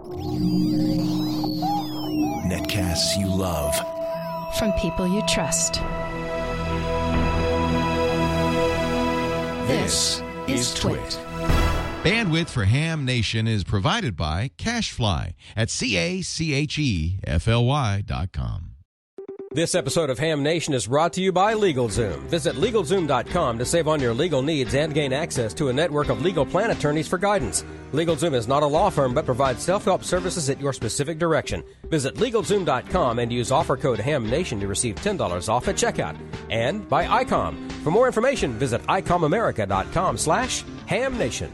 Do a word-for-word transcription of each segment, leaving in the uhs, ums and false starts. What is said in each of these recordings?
Netcasts you love. From people you trust. This is Twit. Bandwidth for Ham Nation is provided by CacheFly at C A C H E F L Y dot com. This episode of Ham Nation is brought to you by LegalZoom. Visit LegalZoom dot com to save on your legal needs and gain access to a network of legal plan attorneys for guidance. LegalZoom is not a law firm but provides self-help services at your specific direction. Visit LegalZoom dot com and use offer code HAMNATION to receive ten dollars off at checkout. And by ICOM. For more information, visit I Com America dot com slash HAMNation.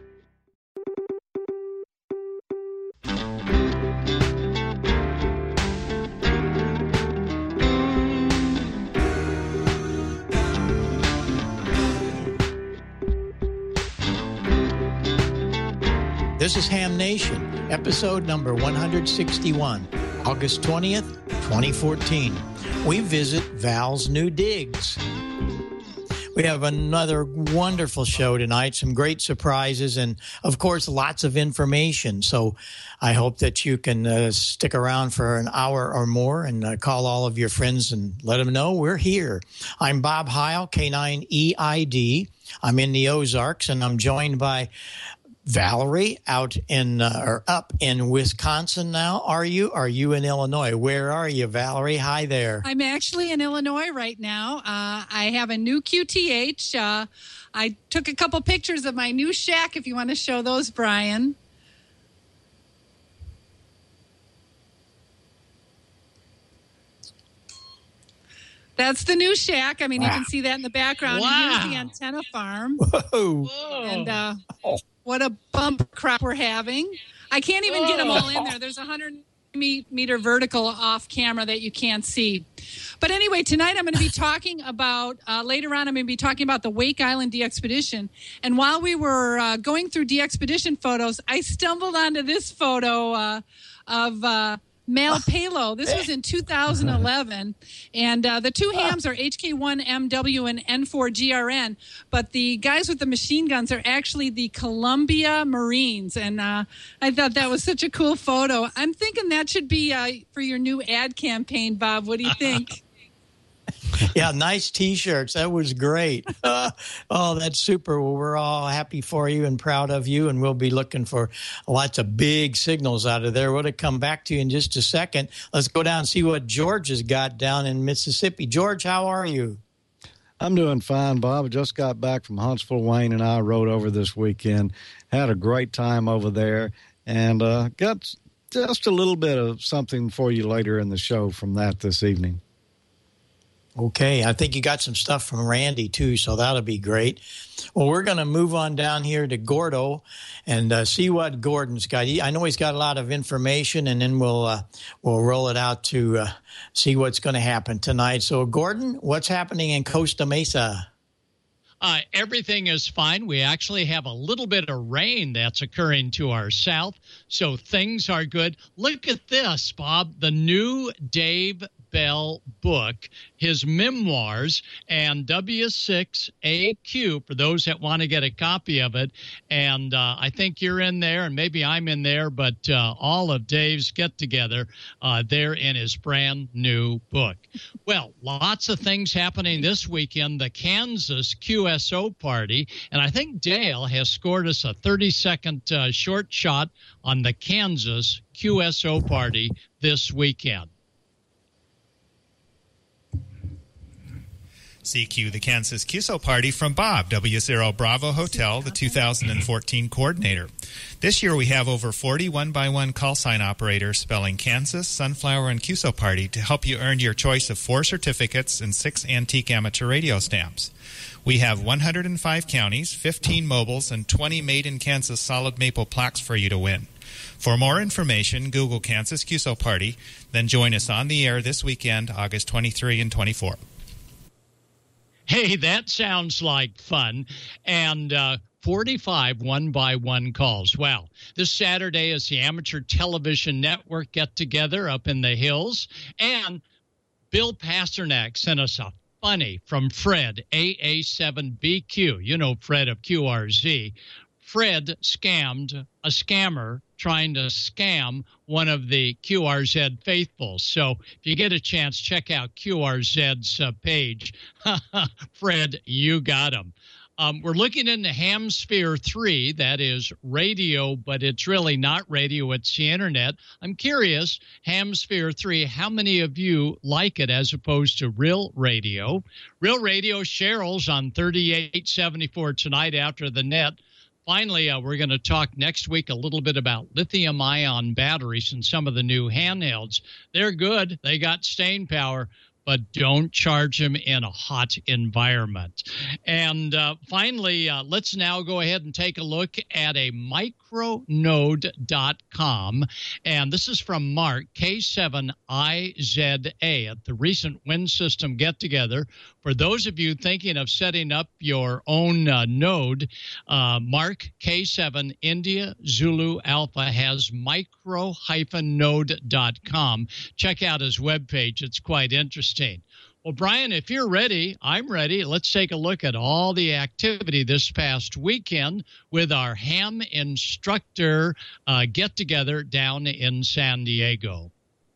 This is Ham Nation, episode number one hundred sixty-one, August twentieth, twenty fourteen. We visit Val's New Digs. We have another wonderful show tonight, some great surprises, and, of course, lots of information. So I hope that you can uh, stick around for an hour or more and uh, call all of your friends and let them know we're here. I'm Bob Heil, K nine E I D. I'm in the Ozarks, and I'm joined by Valerie out in uh, or up in Wisconsin now. Are you? Are you in Illinois? Where are you, Valerie? Hi there. I'm actually in Illinois right now. Uh, I have a new Q T H. Uh, I took a couple pictures of my new shack if you want to show those, Brian. That's the new shack. I mean, wow. You can see that in the background. Wow. And here's the antenna farm. Whoa. And uh, what a bump crop we're having. I can't even get them all in there. There's a one hundred meter vertical off camera that you can't see. But anyway, tonight I'm going to be talking about, uh, later on I'm going to be talking about the Wake Island DXpedition. And while we were uh, going through DXpedition photos, I stumbled onto this photo uh, of... Uh, Mal Palo. This was in two thousand eleven, and uh, the two hams are H K one M W and N four G R N, but the guys with the machine guns are actually the Columbia Marines, and uh, I thought that was such a cool photo. I'm thinking that should be uh, for your new ad campaign, Bob. What do you think? Yeah, nice T-shirts. That was great. Uh, oh, that's super. Well, we're all happy for you and proud of you, and we'll be looking for lots of big signals out of there. We'll come back to you in just a second. Let's go down and see what George has got down in Mississippi. George, how are you? I'm doing fine, Bob. I just got back from Huntsville. Wayne and I rode over this weekend. Had a great time over there, and uh, got just a little bit of something for you later in the show from that this evening. Okay, I think you got some stuff from Randy, too, so that'll be great. Well, we're going to move on down here to Gordo and uh, see what Gordon's got. He, I know he's got a lot of information, and then we'll uh, we'll roll it out to uh, see what's going to happen tonight. So, Gordon, what's happening in Costa Mesa? Uh, everything is fine. We actually have a little bit of rain that's occurring to our south, so things are good. Look at this, Bob, the new Dave Bell book, his memoirs, and W six A Q for those that want to get a copy of it. And uh, I think you're in there, and maybe I'm in there, but uh, all of Dave's get-together uh, there in his brand new book. Well, lots of things happening this weekend. The Kansas Q S O party, and I think Dale has scored us a thirty-second uh, short shot on the Kansas Q S O party this weekend. C Q, the Kansas Q S O party from Bob, W zero Bravo Hotel, the two thousand fourteen coordinator. This year we have over forty one-by-one call sign operators spelling Kansas, Sunflower, and Q S O party to help you earn your choice of four certificates and six antique amateur radio stamps. We have one hundred five counties, fifteen mobiles, and twenty made in Kansas solid maple plaques for you to win. For more information, Google Kansas Q S O party, then join us on the air this weekend, August twenty-third and twenty-fourth. Hey, that sounds like fun. And uh, forty-five one-by-one calls. Wow. This Saturday is the Amateur Television Network get-together up in the hills. And Bill Pasternak sent us a funny from Fred, A A seven B Q. You know Fred of Q R Z. Fred scammed a scammer trying to scam one of the Q R Z faithfuls. So if you get a chance, check out Q R Z's uh, page. Fred, you got him. Um, we're looking into Hamsphere three, that is radio, but it's really not radio, it's the internet. I'm curious, Hamsphere three, how many of you like it as opposed to Real Radio? Real Radio, Cheryl's on thirty-eight seventy-four tonight after the net. Finally, uh, we're going to talk next week a little bit about lithium-ion batteries and some of the new handhelds. They're good. They got staying power, but don't charge them in a hot environment. And uh, finally, uh, let's now go ahead and take a look at a micronode dot com. And this is from Mark, K seven I Z A, at the recent Wind System get-together. For those of you thinking of setting up your own uh, node, uh, Mark, K seven, India, Zulu, Alpha has micro dash node dot com. Check out his webpage. It's quite interesting. Well, Brian, if you're ready, I'm ready. Let's take a look at all the activity this past weekend with our ham instructor uh, get-together down in San Diego.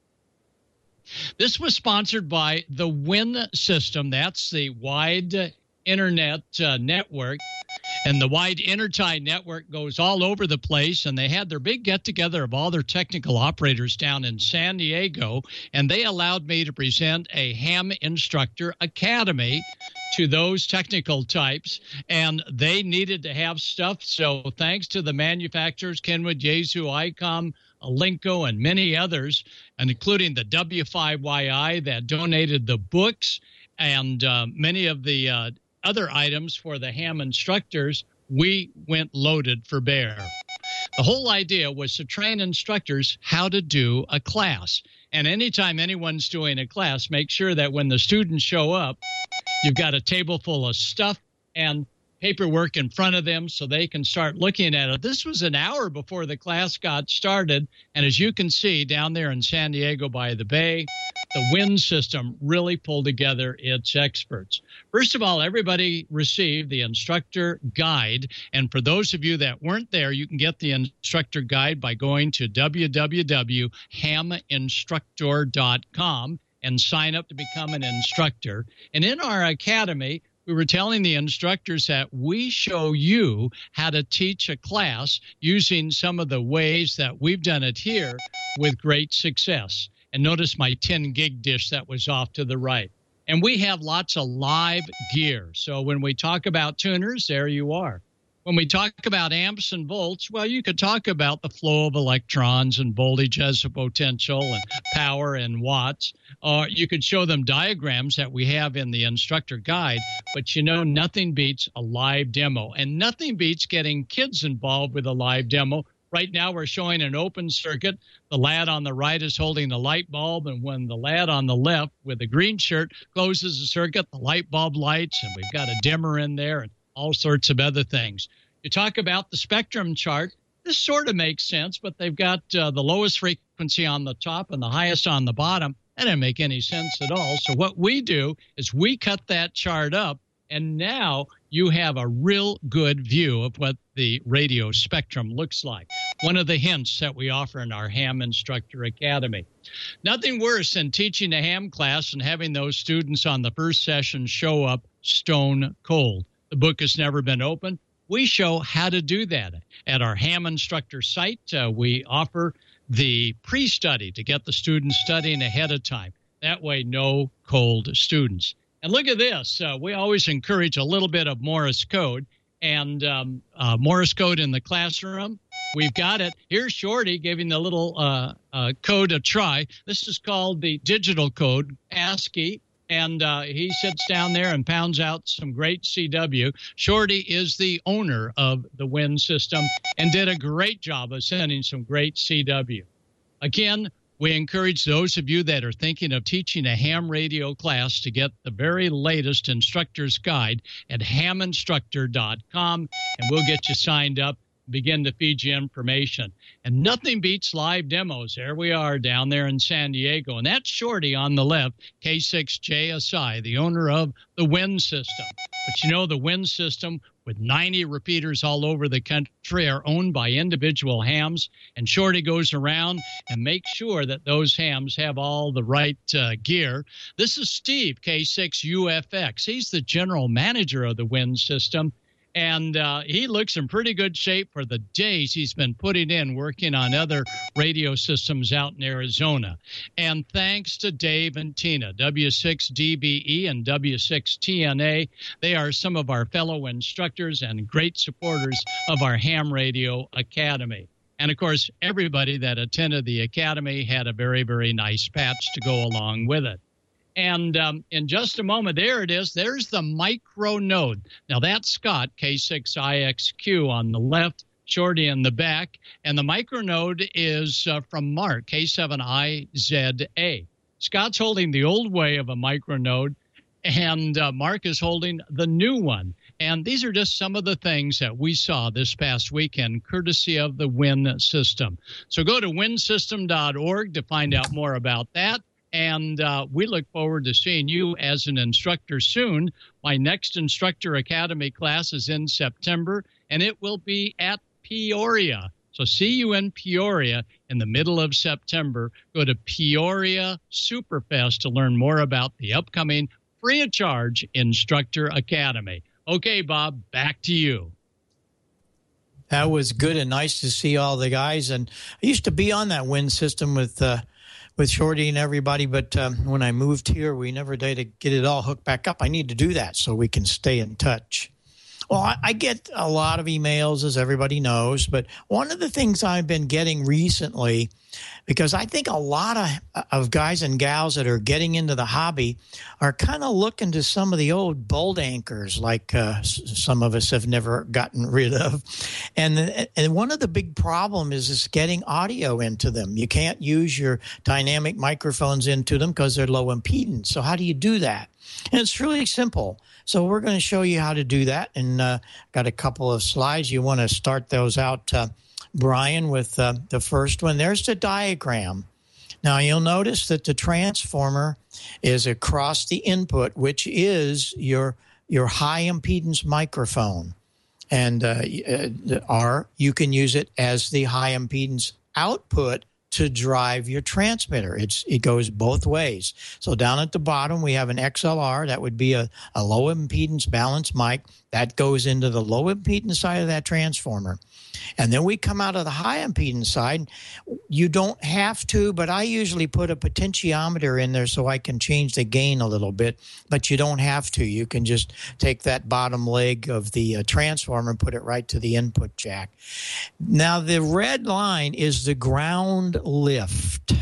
This was sponsored by the Wind System. That's the wide internet uh, network. And the wide intertie network goes all over the place, and they had their big get-together of all their technical operators down in San Diego, and they allowed me to present a Ham Instructor Academy to those technical types, and they needed to have stuff, so thanks to the manufacturers, Kenwood, Yaesu, ICOM, Alinco, and many others, and including the W five Y I that donated the books and uh, many of the uh, other items for the ham instructors, we went loaded for bear. The whole idea was to train instructors how to do a class. And anytime anyone's doing a class, make sure that when the students show up, you've got a table full of stuff and paperwork in front of them so they can start looking at it. This was an hour before the class got started. And as you can see down there in San Diego by the bay, the Wind System really pulled together its experts. First of all, everybody received the instructor guide. And for those of you that weren't there, you can get the instructor guide by going to w w w dot ham instructor dot com and sign up to become an instructor. And in our academy, we were telling the instructors that we show you how to teach a class using some of the ways that we've done it here with great success. And notice my ten gig dish that was off to the right. And we have lots of live gear. So when we talk about tuners, there you are. When we talk about amps and volts, well, you could talk about the flow of electrons and voltage as a potential and power and watts. Or you could show them diagrams that we have in the instructor guide. But, you know, nothing beats a live demo. And nothing beats getting kids involved with a live demo. Right now we're showing an open circuit. The lad on the right is holding the light bulb, and when the lad on the left with the green shirt closes the circuit, the light bulb lights, and we've got a dimmer in there and all sorts of other things. You talk about the spectrum chart. This sort of makes sense, but they've got uh, the lowest frequency on the top and the highest on the bottom. That didn't make any sense at all. So what we do is we cut that chart up, and now you have a real good view of what the radio spectrum looks like. One of the hints that we offer in our Ham Instructor Academy. Nothing worse than teaching a ham class and having those students on the first session show up stone cold. The book has never been opened. We show how to do that. At our Ham Instructor site, uh, we offer the pre-study to get the students studying ahead of time. That way, no cold students. And look at this. Uh, we always encourage a little bit of Morse code. And um, uh, Morse code in the classroom, we've got it. Here's Shorty giving the little uh, uh, code a try. This is called the digital code, ASCII. And uh, he sits down there and pounds out some great C W. Shorty is the owner of the Wind System and did a great job of sending some great C W. Again, we encourage those of you that are thinking of teaching a ham radio class to get the very latest instructor's guide at ham instructor dot com, and we'll get you signed up. begin to feed you information. And nothing beats live demos. There we are down there in San Diego. And that's Shorty on the left, K six J S I, the owner of the Wind System. But you know, the Wind System, with ninety repeaters all over the country, are owned by individual hams. And Shorty goes around and makes sure that those hams have all the right uh, gear. This is Steve, K six U F X. He's the general manager of the Wind System. And uh, he looks in pretty good shape for the days he's been putting in working on other radio systems out in Arizona. And thanks to Dave and Tina, W six D B E and W six T N A. They are some of our fellow instructors and great supporters of our Ham Radio Academy. And, of course, everybody that attended the Academy had a very, very nice patch to go along with it. And um, in just a moment, there it is. There's the micro node. Now, that's Scott, K six I X Q on the left, Shorty in the back. And the micro node is uh, from Mark, K seven I Z A. Scott's holding the old way of a micro node, and uh, Mark is holding the new one. And these are just some of the things that we saw this past weekend, courtesy of the Wind System. So go to wind system dot org to find out more about that. And uh, we look forward to seeing you as an instructor soon. My next Instructor Academy class is in September, and it will be at Peoria. So see you in Peoria in the middle of September. Go to Peoria Superfest to learn more about the upcoming free of charge Instructor Academy. Okay, Bob, back to you. That was good and nice to see all the guys. And I used to be on that Wind System with uh, with Shorty and everybody, but um, when I moved here, we never did to get it all hooked back up. I need to do that so we can stay in touch. Well, I, I get a lot of emails, as everybody knows, but one of the things I've been getting recently, because I think a lot of, of guys and gals that are getting into the hobby are kind of looking to some of the old bolt anchors like uh, s- some of us have never gotten rid of. And, the, and one of the big problems is, is getting audio into them. You can't use your dynamic microphones into them because they're low impedance. So how do you do that? And it's really simple. So we're going to show you how to do that. And uh, got a couple of slides. You want to start those out, uh, Brian, with uh, the first one. There's the diagram. Now, you'll notice that the transformer is across the input, which is your your high impedance microphone. And uh, or you can use it as the high impedance output to drive your transmitter. It's it goes both ways. So down at the bottom, we have an X L R. That would be a, a low impedance balanced mic. That goes into the low impedance side of that transformer. And then we come out of the high impedance side. You don't have to, but I usually put a potentiometer in there so I can change the gain a little bit. But you don't have to. You can just take that bottom leg of the uh, transformer and put it right to the input jack. Now, the red line is the ground lift.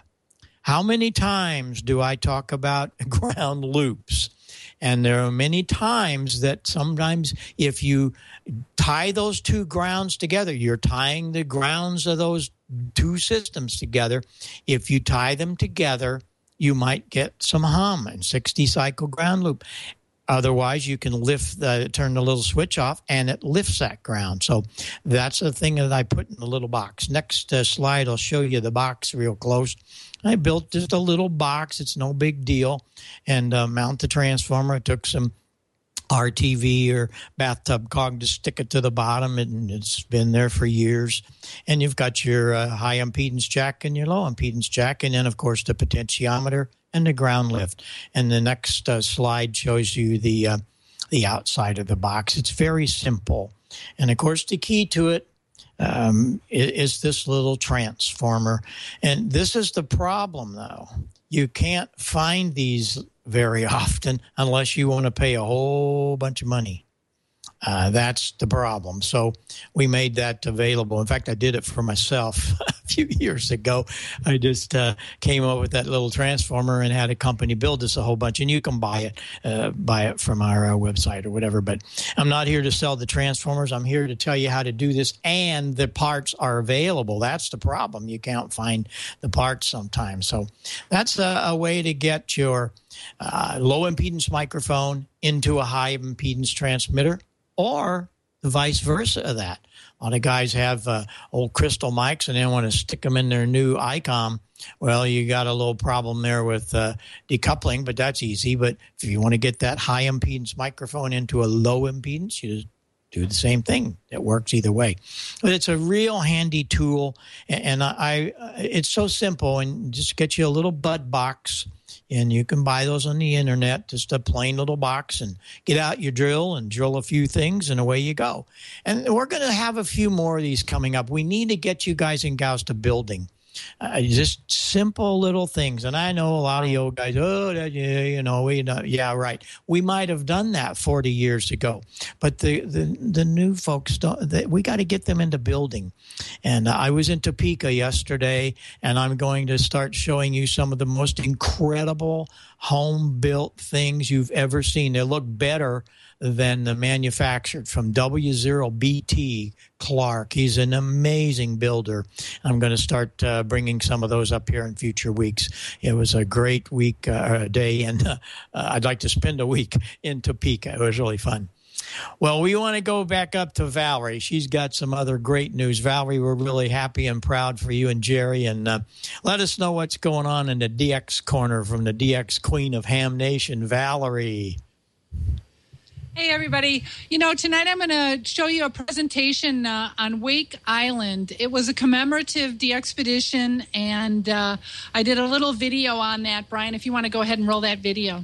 How many times do I talk about ground loops? And there are many times that sometimes if you tie those two grounds together, you're tying the grounds of those two systems together. If you tie them together, you might get some hum and sixty cycle ground loop. Otherwise, you can lift the, turn the little switch off, and it lifts that ground. So that's the thing that I put in the little box. Next uh, slide, I'll show you the box real close. I built just a little box. It's no big deal. And uh, mount the transformer. I took some R T V or bathtub cog to stick it to the bottom, and it's been there for years. And you've got your uh, high impedance jack and your low impedance jack, and then, of course, the potentiometer and the ground lift. And the next uh, slide shows you the uh, the outside of the box. It's very simple. And, of course, the key to it um, is, is this little transformer. And this is the problem, though. You can't find these very often unless you want to pay a whole bunch of money. Uh, that's the problem. So we made that available. In fact, I did it for myself a few years ago. I just uh, came up with that little transformer and had a company build us a whole bunch. And you can buy it, uh, buy it from our uh, website or whatever. But I'm not here to sell the transformers. I'm here to tell you how to do this. And the parts are available. That's the problem. You can't find the parts sometimes. So that's a, a way to get your uh, low impedance microphone into a high impedance transmitter, or the vice versa of that. A lot of guys have uh, old crystal mics and they want to stick them in their new ICOM. Well, you got a little problem there with uh, decoupling, but that's easy. But if you want to get that high impedance microphone into a low impedance, you just do the same thing. It works either way. But it's a real handy tool, and I, I it's so simple. And just get you a little bud box, and you can buy those on the internet. Just a plain little box, and get out your drill and drill a few things, and away you go. And we're going to have a few more of these coming up. We need to get you guys and gals to building. Uh, just simple little things. And I know a lot of you old guys, oh, that, yeah, you know, we know, yeah, right. We might have done that forty years ago. But the, the, the new folks, don't, they, we got to get them into building. And uh, I was in Topeka yesterday, and I'm going to start showing you some of the most incredible home-built things you've ever seen. They look better than the manufactured, from W zero B T Clark. He's an amazing builder. I'm going to start uh, bringing some of those up here in future weeks. It was a great week, uh, day, and uh, uh, I'd like to spend a week in Topeka. It was really fun. Well, we want to go back up to Valerie. She's got some other great news. Valerie, we're really happy and proud for you and Jerry. And uh, let us know what's going on in the D X corner from the D X Queen of Ham Nation, Valerie. Hey, everybody. You know, tonight I'm going to show you a presentation uh, on Wake Island. It was a commemorative de-expedition, and uh, I did a little video on that. Brian, if you want to go ahead and roll that video.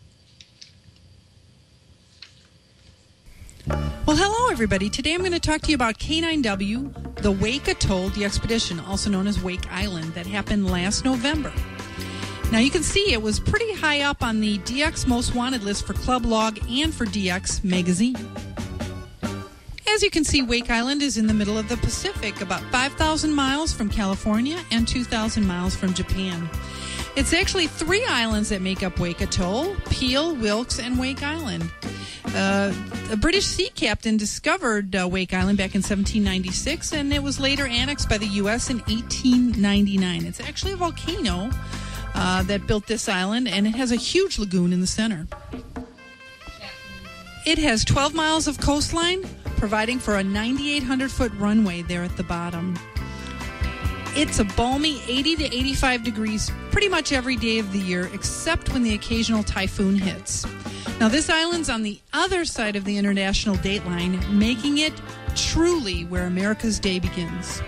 Well, hello, everybody. Today I'm going to talk to you about K nine W, the Wake Atoll de-expedition, also known as Wake Island, that happened last November. Now, you can see it was pretty high up on the D X Most Wanted list for Club Log and for D X Magazine. As you can see, Wake Island is in the middle of the Pacific, about five thousand miles from California and two thousand miles from Japan. It's actually three islands that make up Wake Atoll: Peel, Wilkes, and Wake Island. Uh, a British sea captain discovered uh, Wake Island back in seventeen ninety-six, and it was later annexed by the U S in eighteen ninety-nine. It's actually a volcano Uh, that built this island, and it has a huge lagoon in the center. It has twelve miles of coastline, providing for a ninety-eight hundred foot runway there at the bottom. It's a balmy eighty to eighty-five degrees pretty much every day of the year, except when the occasional typhoon hits. Now, this island's on the other side of the international date line, making it truly where America's day begins.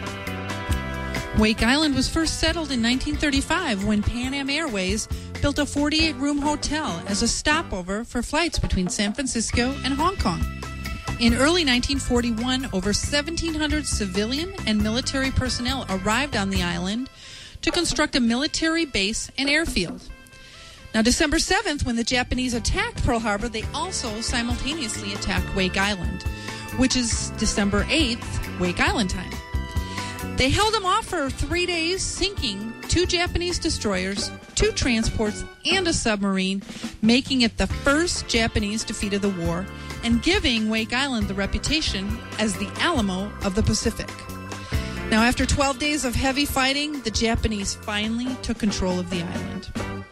Wake Island was first settled in nineteen thirty-five when Pan Am Airways built a forty-eight room hotel as a stopover for flights between San Francisco and Hong Kong. In early nineteen forty-one, over seventeen hundred civilian and military personnel arrived on the island to construct a military base and airfield. Now, December seventh, when the Japanese attacked Pearl Harbor, they also simultaneously attacked Wake Island, which is December eighth, Wake Island time. They held them off for three days, sinking two Japanese destroyers, two transports, and a submarine, making it the first Japanese defeat of the war and giving Wake Island the reputation as the Alamo of the Pacific. Now, after twelve days of heavy fighting, the Japanese finally took control of the island.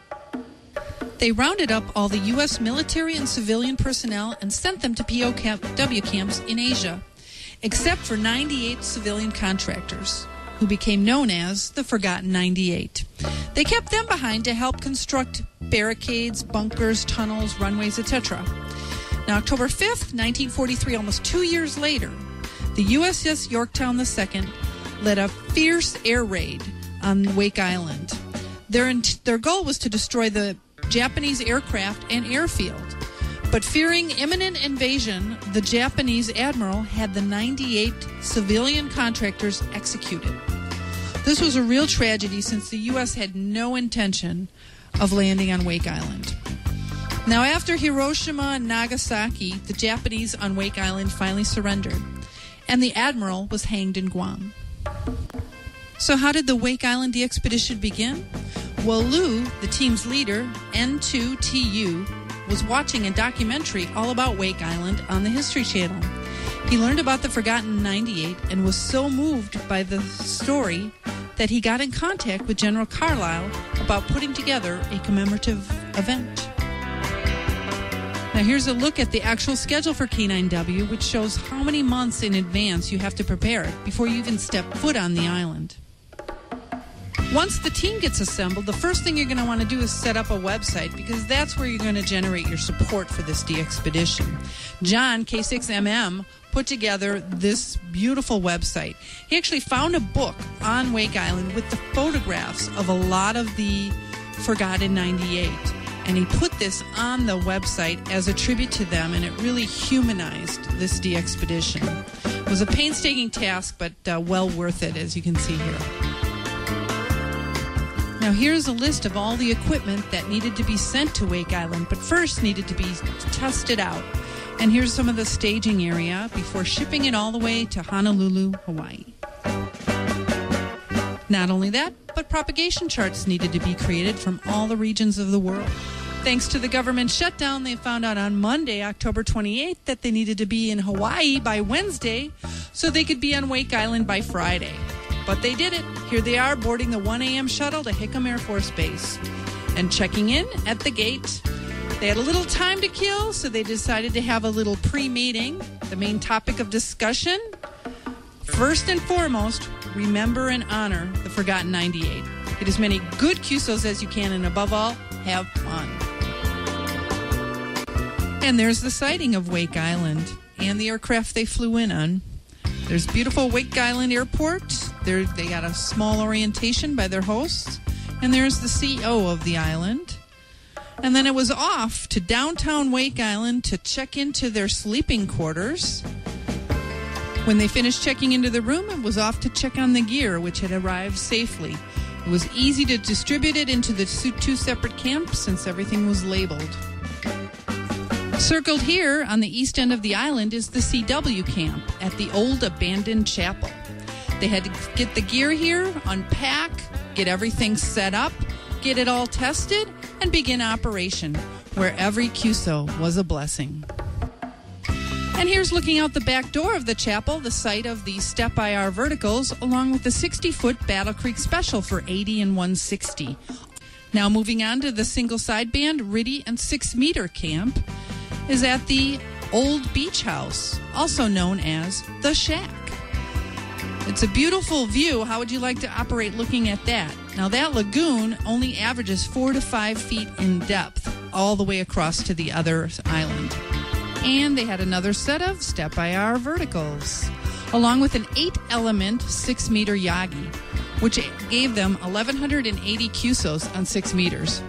They rounded up all the U S military and civilian personnel and sent them to P O W camps in Asia, except for ninety-eight civilian contractors, who became known as the Forgotten ninety-eight. They kept them behind to help construct barricades, bunkers, tunnels, runways, et cetera. Now, October fifth, nineteen forty-three, almost two years later, the U S S Yorktown the Second led a fierce air raid on Wake Island. Their, their goal was to destroy the Japanese aircraft and airfield. But fearing imminent invasion, the Japanese admiral had the ninety-eight civilian contractors executed. This was a real tragedy since the U S had no intention of landing on Wake Island. Now, after Hiroshima and Nagasaki, the Japanese on Wake Island finally surrendered, and the admiral was hanged in Guam. So how did the Wake Island de-expedition begin? Well, Lou, the team's leader, N two T U, was watching a documentary all about Wake Island on the History Channel. He learned about the Forgotten ninety-eight and was so moved by the story that he got in contact with General Carlisle about putting together a commemorative event. Now here's a look at the actual schedule for K nine W, which shows how many months in advance you have to prepare it before you even step foot on the island. Once the team gets assembled, the first thing you're going to want to do is set up a website, because that's where you're going to generate your support for this DXpedition. John, K six M M, put together this beautiful website. He actually found a book on Wake Island with the photographs of a lot of the Forgotten ninety-eight. And he put this on the website as a tribute to them, and it really humanized this DXpedition. It was a painstaking task, but uh, well worth it, as you can see here. Now here's a list of all the equipment that needed to be sent to Wake Island, but first needed to be tested out. And here's some of the staging area before shipping it all the way to Honolulu, Hawaii. Not only that, but propagation charts needed to be created from all the regions of the world. Thanks to the government shutdown, they found out on Monday, October twenty-eighth, that they needed to be in Hawaii by Wednesday so they could be on Wake Island by Friday. But they did it. Here they are boarding the one a.m. shuttle to Hickam Air Force Base. And checking in at the gate, they had a little time to kill, so they decided to have a little pre-meeting. The main topic of discussion, first and foremost, remember and honor the Forgotten ninety-eight. Get as many good Q S Os as you can, and above all, have fun. And there's the sighting of Wake Island and the aircraft they flew in on. There's beautiful Wake Island Airport. There, they got a small orientation by their hosts. And there's the C E O of the island. And then it was off to downtown Wake Island to check into their sleeping quarters. When they finished checking into the room, it was off to check on the gear, which had arrived safely. It was easy to distribute it into the two separate camps since everything was labeled. Circled here on the east end of the island is the C W camp at the old abandoned chapel. They had to get the gear here, unpack, get everything set up, get it all tested, and begin operation, where every Q S O was a blessing. And here's looking out the back door of the chapel, the site of the Step I R verticals, along with the sixty-foot Battle Creek Special for eighty and one sixty. Now moving on to the single sideband, Riddy and six meter camp is at the Old Beach House, also known as The Shack. It's a beautiful view. How would you like to operate looking at that? Now that lagoon only averages four to five feet in depth all the way across to the other island. And they had another set of Step I R verticals, along with an eight-element six-meter Yagi, which gave them eleven eighty Q S Os on six meters.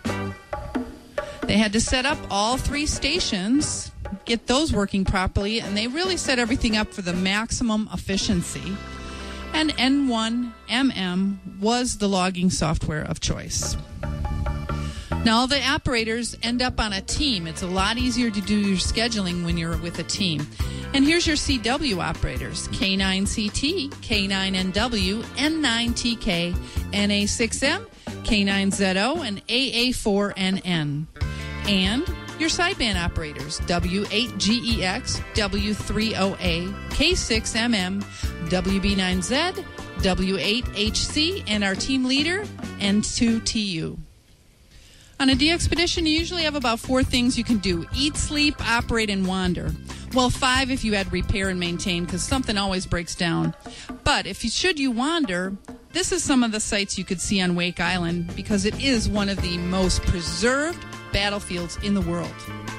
They had to set up all three stations, get those working properly, and they really set everything up for the maximum efficiency. And N one M M was the logging software of choice. Now, all the operators end up on a team. It's a lot easier to do your scheduling when you're with a team. And here's your C W operators: K nine C T, K nine N W, N nine T K, N A six M, K nine Z O, and A A four N N. And your sideband operators: W eight G E X, W three O A, K six M M, W B nine Z, W eight H C, and our team leader, N two T U. On a DXpedition, you usually have about four things you can do: eat, sleep, operate, and wander. Well, five if you add repair and maintain, because something always breaks down. But if you should you wander, this is some of the sights you could see on Wake Island, because it is one of the most preserved battlefields in the world.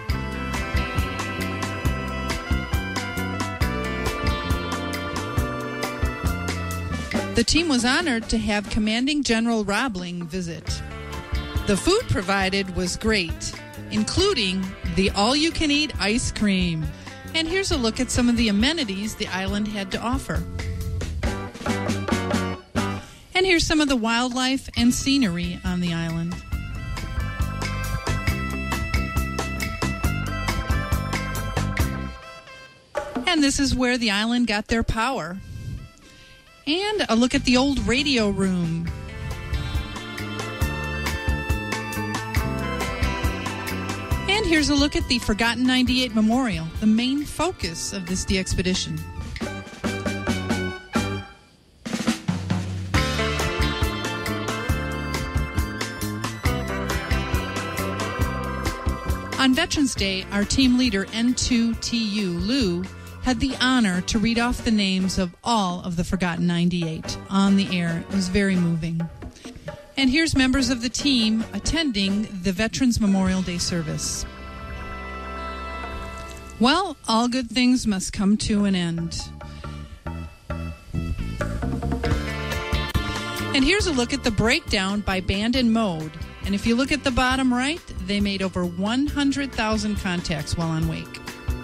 The team was honored to have Commanding General Roebling visit. The food provided was great, including the all-you-can-eat ice cream. And here's a look at some of the amenities the island had to offer. And here's some of the wildlife and scenery on the island. And this is where the island got their power. And a look at the old radio room. And here's a look at the Forgotten ninety-eight Memorial, the main focus of this DXpedition. On Veterans Day, our team leader, N two T U, Lou, had the honor to read off the names of all of the Forgotten ninety-eight on the air. It was very moving. And here's members of the team attending the Veterans Memorial Day service. Well, all good things must come to an end. And here's a look at the breakdown by band and mode. And if you look at the bottom right, they made over one hundred thousand contacts while on wake.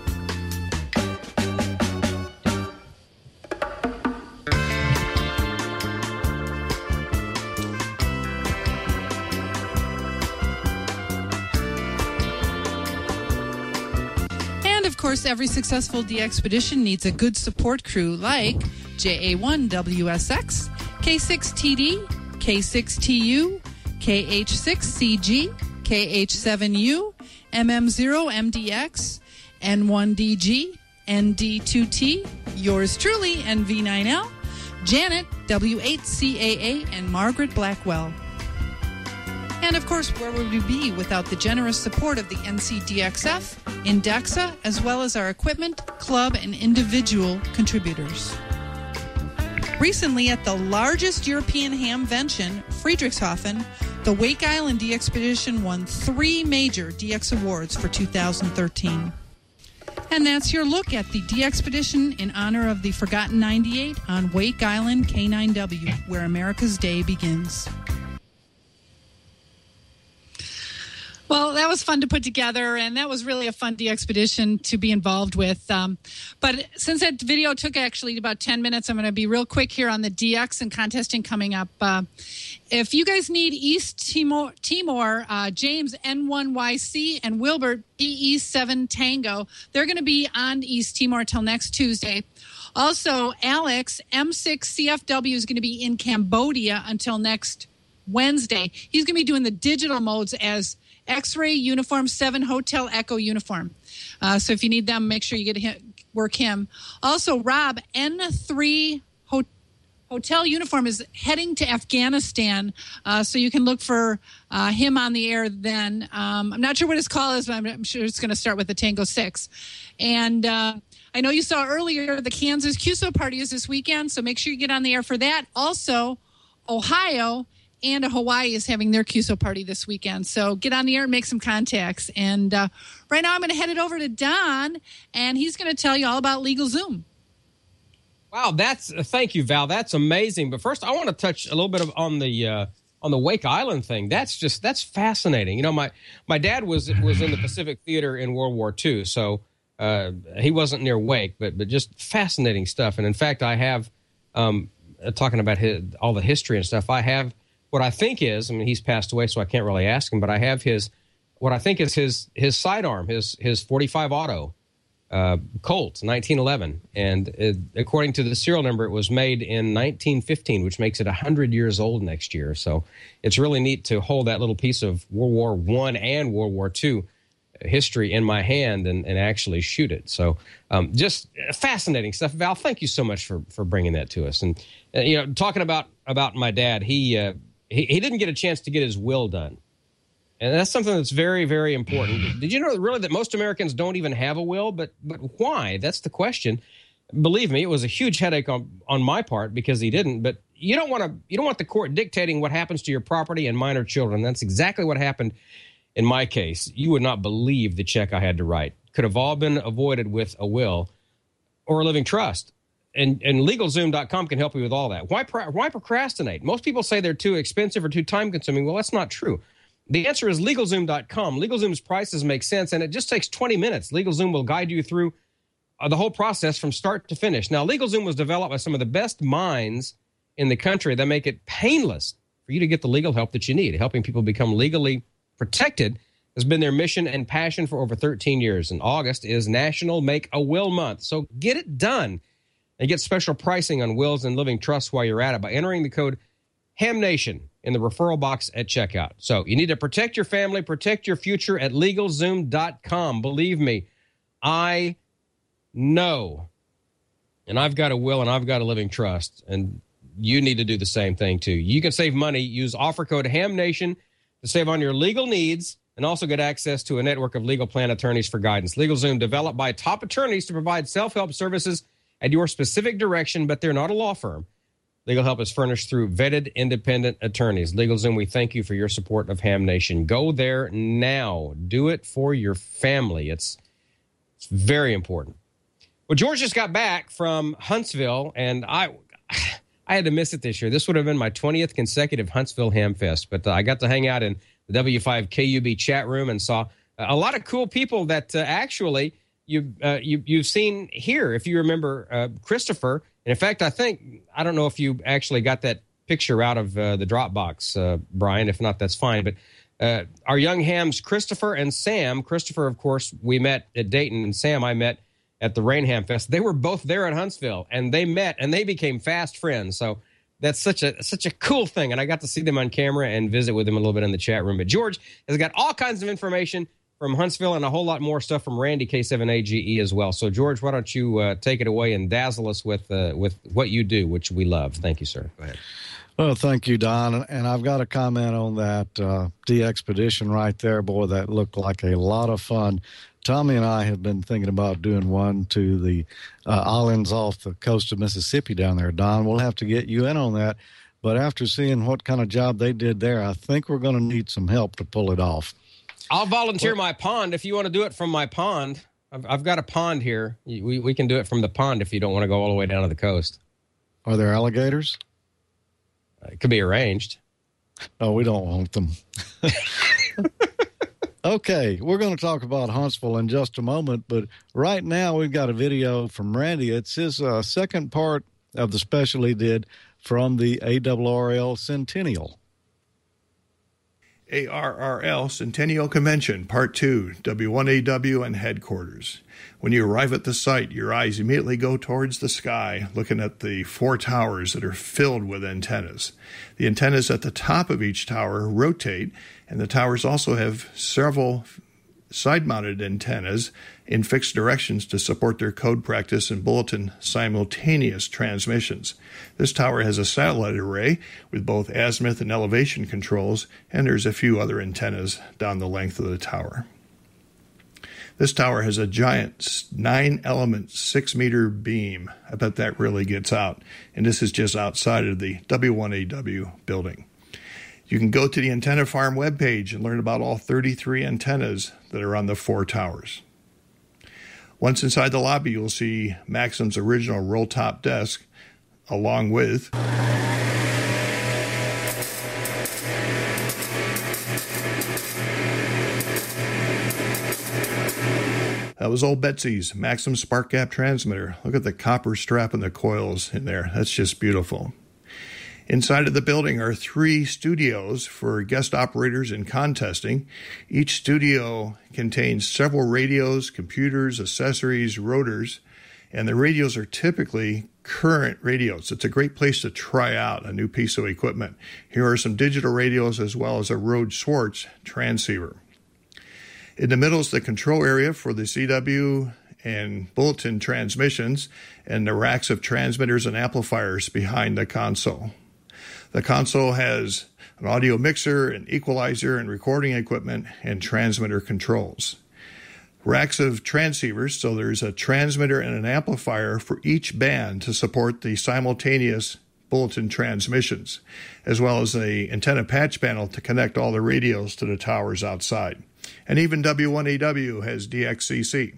Of course, every successful D-Expedition needs a good support crew like J A one W S X, K six T D, K six T U, K H six C G, K H seven U, M M zero M D X, N one D G, N D two T, yours truly, N V nine L, Janet, W eight C A A, and Margaret Blackwell. And of course, where would we be without the generous support of the N C D X F, Indexa, as well as our equipment, club, and individual contributors? Recently, at the largest European hamvention, Friedrichshafen, the Wake Island D-Expedition won three major D X awards for two thousand thirteen. And that's your look at the D-Expedition in honor of the Forgotten ninety-eight on Wake Island K nine W, where America's Day begins. Well, that was fun to put together, and that was really a fun D-Expedition to be involved with. Um, but since that video took actually about ten minutes, I'm going to be real quick here on the D X and contesting coming up. Uh, if you guys need East Timor, Timor uh, James N one Y C and Wilbert E E seven Tango, they're going to be on East Timor till next Tuesday. Also, Alex M six C F W is going to be in Cambodia until next Wednesday. He's going to be doing the digital modes as X-Ray Uniform seven Hotel Echo Uniform. Uh, so if you need them, make sure you get him, work him. Also, Rob, N three Ho- Hotel Uniform is heading to Afghanistan, uh, so you can look for uh, him on the air then. Um, I'm not sure what his call is, but I'm, I'm sure it's going to start with the Tango six. And uh, I know you saw earlier the Kansas Q S O party is this weekend, so make sure you get on the air for that. Also, Ohio and Hawaii is having their Q S O party this weekend. So get on the air and make some contacts. And uh, right now I'm going to head it over to Don, and he's going to tell you all about LegalZoom. Wow, that's uh, thank you, Val. That's amazing. But first, I want to touch a little bit of, on the uh, on the Wake Island thing. That's just that's fascinating. You know, my my dad was was in the Pacific Theater in World War Two, so uh, he wasn't near Wake, but but just fascinating stuff. And in fact, I have um, talking about his, all the history and stuff. I have. What I think is, I mean, he's passed away, so I can't really ask him, but I have his, what I think is his his sidearm, his his forty-five auto, uh, Colt, nineteen eleven. And it, according to the serial number, it was made in nineteen fifteen, which makes it one hundred years old next year. So it's really neat to hold that little piece of World War One and World War Two history in my hand and, and actually shoot it. So um, just fascinating stuff. Val, thank you so much for, for bringing that to us. And, uh, you know, talking about, about my dad, he... Uh, He, he didn't get a chance to get his will done. And that's something that's very, very important. Did you know really that most Americans don't even have a will? But but why? That's the question. Believe me, it was a huge headache on, on my part because he didn't. But you don't want to you don't want the court dictating what happens to your property and minor children. That's exactly what happened in my case. You would not believe the check I had to write. Could have all been avoided with a will or a living trust. And, and LegalZoom dot com can help you with all that. Why why procrastinate? Most people say they're too expensive or too time-consuming. Well, that's not true. The answer is LegalZoom dot com. LegalZoom's prices make sense, and it just takes twenty minutes. LegalZoom will guide you through uh, the whole process from start to finish. Now, LegalZoom was developed by some of the best minds in the country that make it painless for you to get the legal help that you need. Helping people become legally protected has been their mission and passion for over thirteen years. And August is National Make a Will Month, so get it done. And get special pricing on wills and living trusts while you're at it by entering the code HAMNation in the referral box at checkout. So you need to protect your family, protect your future at LegalZoom dot com. Believe me, I know. And I've got a will and I've got a living trust. And you need to do the same thing, too. You can save money. Use offer code HAMNation to save on your legal needs. and also get access to a network of legal plan attorneys for guidance. LegalZoom, developed by top attorneys to provide self-help services at your specific direction, but they're not a law firm. Legal help is furnished through vetted independent attorneys. LegalZoom, we thank you for your support of Ham Nation. Go there now. Do it for your family. It's, it's very important. Well, George just got back from Huntsville, and I I had to miss it this year. This would have been my twentieth consecutive Huntsville Ham Fest, but uh, I got to hang out in the W five K U B chat room and saw a lot of cool people that uh, actually you, uh, you, you've seen here. If you remember uh, Christopher, and in fact, I think, I don't know if you actually got that picture out of uh, the Dropbox, uh, Brian. If not, that's fine. But uh, our young hams, Christopher and Sam, Christopher, of course, we met at Dayton, and Sam I met at the Rainham Fest. They were both there at Huntsville, and they met, and they became fast friends. So that's such a such a cool thing, and I got to see them on camera and visit with them a little bit in the chat room. But George has got all kinds of information from Huntsville and a whole lot more stuff from Randy K seven A G E as well. So, George, why don't you uh, take it away and dazzle us with uh, with what you do, which we love. Thank you, sir. Go ahead. Well, thank you, Don. And I've got a comment on that uh, D-Expedition right there. Boy, that looked like a lot of fun. Tommy and I have been thinking about doing one to the uh, islands off the coast of Mississippi down there, Don. We'll have to get you in on that. But after seeing what kind of job they did there, I think we're going to need some help to pull it off. I'll volunteer well, my pond if you want to do it from my pond. I've, I've got a pond here. We, we can do it from the pond if you don't want to go all the way down to the coast. Are there alligators? Uh, it could be arranged. Oh, we don't want them. Okay, we're going to talk about Huntsville in just a moment, but right now we've got a video from Randy. It's his uh, second part of the special he did from the A R R L Centennial. A R R L Centennial Convention, Part two, W one A W and Headquarters. When you arrive at the site, your eyes immediately go towards the sky, looking at the four towers that are filled with antennas. The antennas at the top of each tower rotate, and the towers also have several side-mounted antennas in fixed directions to support their code practice and bulletin simultaneous transmissions. This tower has a satellite array with both azimuth and elevation controls, and there's a few other antennas down the length of the tower. This tower has a giant nine-element, six-meter beam. I bet that really gets out, and this is just outside of the W one A W building. You can go to the Antenna Farm webpage and learn about all thirty-three antennas that are on the four towers. Once inside the lobby, you'll see Maxim's original roll-top desk, along with that was old Betsy's Maxim Spark Gap transmitter. Look at the copper strap and the coils in there. That's just beautiful. Inside of the building are three studios for guest operators and contesting. Each studio contains several radios, computers, accessories, rotors, and the radios are typically current radios. It's a great place to try out a new piece of equipment. Here are some digital radios as well as a Rode Schwartz transceiver. In the middle is the control area for the C W and bulletin transmissions and the racks of transmitters and amplifiers behind the console. The console has an audio mixer, an equalizer, and recording equipment, and transmitter controls. Racks of transceivers, so there's a transmitter and an amplifier for each band to support the simultaneous bulletin transmissions, as well as an antenna patch panel to connect all the radios to the towers outside. And even W one A W has D X C C.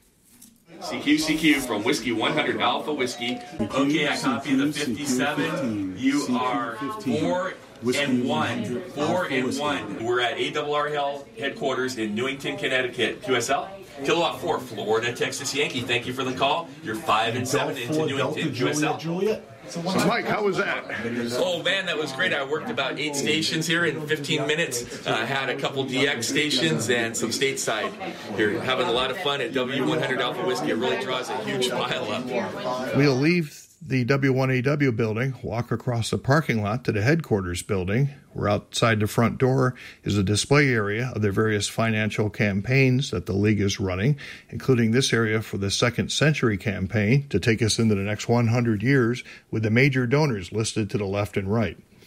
C Q C Q from Whiskey one hundred Alpha Whiskey. Okay, I copy the fifty-seven. You are four and one. Four and one. We're at A R R L headquarters in Newington, Connecticut. Q S L? Kilowatt four, Florida, Texas Yankee. Thank you for the call. You're five and seven into Newington, Q S L. So, Mike, how was that? Oh, man, that was great. I worked about eight stations here in fifteen minutes. I uh, had a couple D X stations and some stateside here. Having a lot of fun at W one hundred Alpha Whiskey. It really draws a huge pile up. We'll leave the W one A W building, walk across the parking lot to the headquarters building, where outside the front door is a display area of the various financial campaigns that the League is running, including this area for the Second Century campaign to take us into the next one hundred years with the major donors listed to the left and right.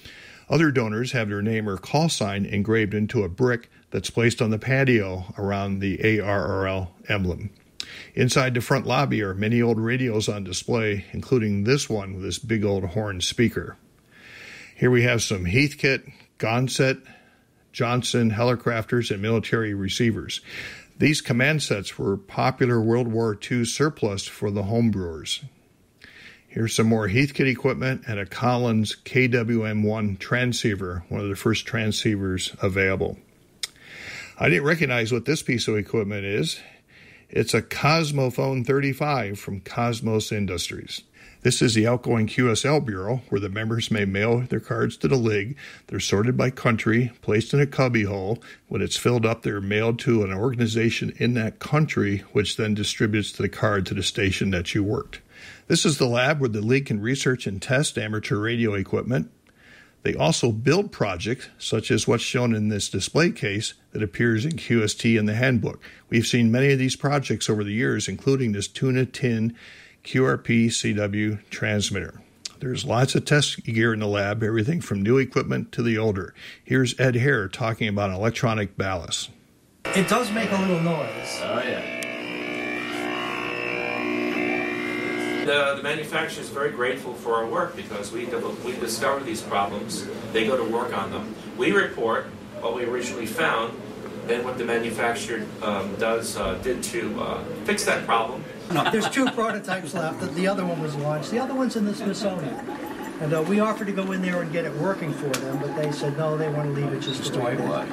Other donors have their name or call sign engraved into a brick that's placed on the patio around the A R R L emblem. Inside the front lobby are many old radios on display, including this one with this big old horn speaker. Here we have some Heathkit, Gonset, Johnson, Helicrafters, and military receivers. These command sets were popular World War Two surplus for the homebrewers. Here's some more Heathkit equipment and a Collins K W M one transceiver, one of the first transceivers available. I didn't recognize what this piece of equipment is. It's a Cosmophone thirty-five from Cosmos Industries. This is the outgoing Q S L Bureau, where the members may mail their cards to the League. They're sorted by country, placed in a cubbyhole. When it's filled up, they're mailed to an organization in that country, which then distributes the card to the station that you worked. This is the lab where the League can research and test amateur radio equipment. They also build projects, such as what's shown in this display case that appears in Q S T in the handbook. We've seen many of these projects over the years, including this Tuna Tin Q R P C W transmitter. There's lots of test gear in the lab, everything from new equipment to the older. Here's Ed Hare talking about an electronic ballast. It does make a little noise. Oh, yeah. The, the manufacturer is very grateful for our work because we, we discover these problems. They go to work on them. We report what we originally found and what the manufacturer um, does uh, did to uh, fix that problem. No, there's two prototypes left. The other one was launched. The other one's in the Smithsonian. And uh, we offered to go in there and get it working for them, but they said no, they want to leave it just, just the way it was.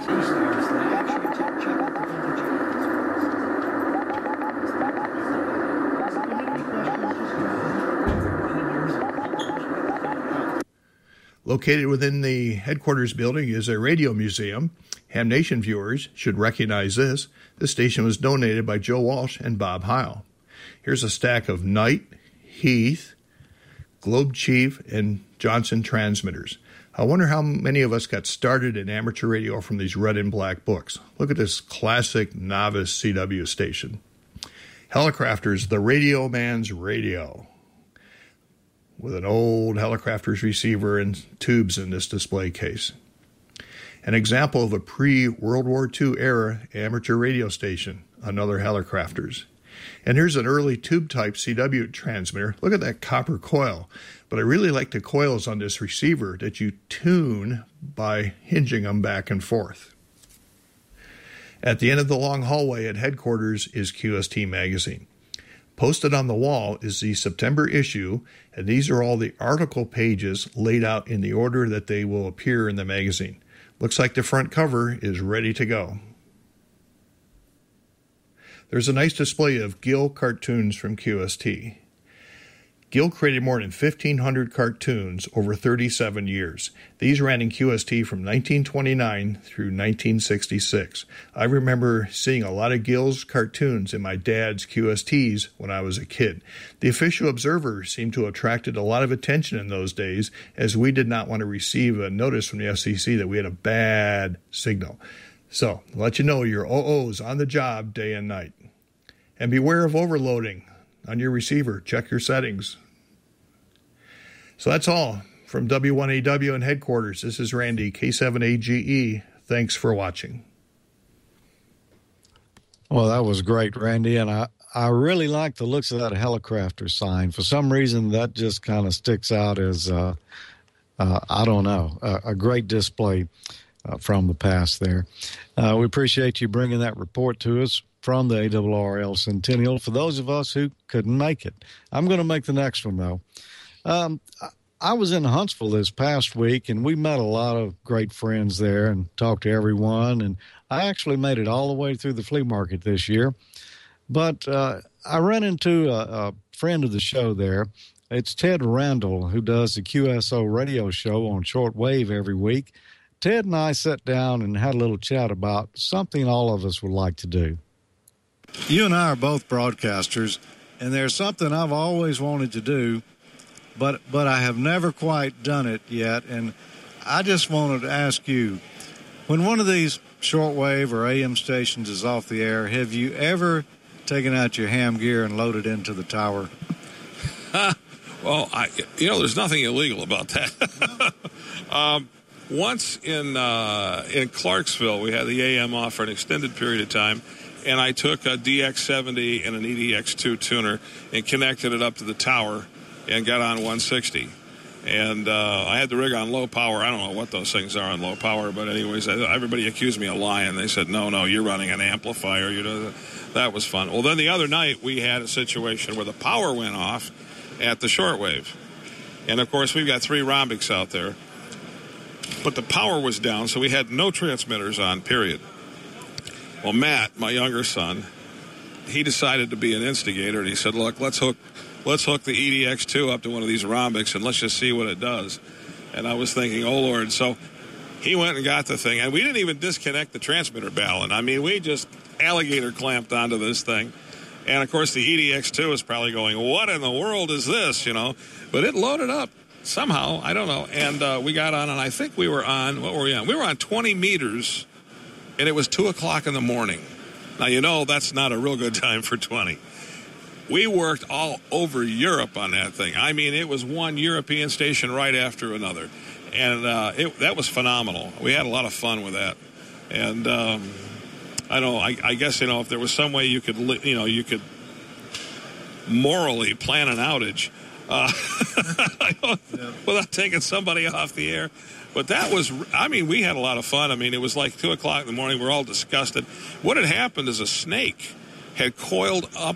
Located within the headquarters building is a radio museum. Ham Nation viewers should recognize this. This station was donated by Joe Walsh and Bob Heil. Here's a stack of Knight, Heath, Globe Chief, and Johnson transmitters. I wonder how many of us got started in amateur radio from these red and black books. Look at this classic novice C W station. Helicrafters, the Radio Man's Radio, with an old Helicrafters receiver and tubes in this display case. An example of a pre-World War Two era amateur radio station, another Helicrafters. And here's an early tube-type C W transmitter. Look at that copper coil. But I really like the coils on this receiver that you tune by hinging them back and forth. At the end of the long hallway at headquarters is Q S T Magazine. Posted on the wall is the September issue, and these are all the article pages laid out in the order that they will appear in the magazine. Looks like the front cover is ready to go. There's a nice display of Gill cartoons from Q S T. Gill created more than fifteen hundred cartoons over thirty-seven years. These ran in Q S T from nineteen twenty-nine through nineteen sixty-six. I remember seeing a lot of Gill's cartoons in my dad's Q S Ts when I was a kid. The Official Observer seemed to have attracted a lot of attention in those days, as we did not want to receive a notice from the F C C that we had a bad signal. So, let you know your O O's on the job day and night. And beware of overloading on your receiver. Check your settings. So that's all from W one A W and headquarters. This is Randy, K seven A G E. Thanks for watching. Well, that was great, Randy, and I, I really like the looks of that Helicrafter sign. For some reason, that just kind of sticks out as, uh, uh, I don't know, a, a great display uh, from the past there. Uh, we appreciate you bringing that report to us from the A R R L Centennial for those of us who couldn't make it. I'm going to make the next one, though. Um, I was in Huntsville this past week, and we met a lot of great friends there and talked to everyone, and I actually made it all the way through the flea market this year. But uh, I ran into a, a friend of the show there. It's Ted Randall, who does the Q S O radio show on shortwave every week. Ted and I sat down and had a little chat about something all of us would like to do. You and I are both broadcasters, and there's something I've always wanted to do, but but I have never quite done it yet, and I just wanted to ask you, when one of these shortwave or A M stations is off the air, have you ever taken out your ham gear and loaded into the tower? Well, I, you know, there's nothing illegal about that. um, once in uh, in Clarksville, we had the A M off for an extended period of time, and I took a D X seventy and an E D X two tuner and connected it up to the tower and got on one sixty. And uh, I had the rig on low power. I don't know what those things are on low power, but anyways, everybody accused me of lying. They said, no, no, you're running an amplifier. You know, that was fun. Well, then the other night we had a situation where the power went off at the shortwave. And, of course, we've got three rhombics out there. But the power was down, so we had no transmitters on, period. Well, Matt, my younger son, he decided to be an instigator, and he said, look, let's hook let's hook the E D X two up to one of these rhombics, and let's just see what it does. And I was thinking, oh, Lord. So he went and got the thing, and we didn't even disconnect the transmitter balun. I mean, we just alligator clamped onto this thing. And, of course, the E D X two is probably going, what in the world is this, you know? But it loaded up somehow. I don't know. And uh, we got on, and I think we were on, what were we on? We were on twenty meters, and it was two o'clock in the morning. Now, you know that's not a real good time for twenty. We worked all over Europe on that thing. I mean, it was one European station right after another. And uh, it, that was phenomenal. We had a lot of fun with that. And um, I don't know, I, I guess, you know, if there was some way you could, you know, you could morally plan an outage uh, yeah. without taking somebody off the air. But that was, I mean, we had a lot of fun. I mean, it was like two o'clock in the morning. We're all disgusted. What had happened is a snake had coiled up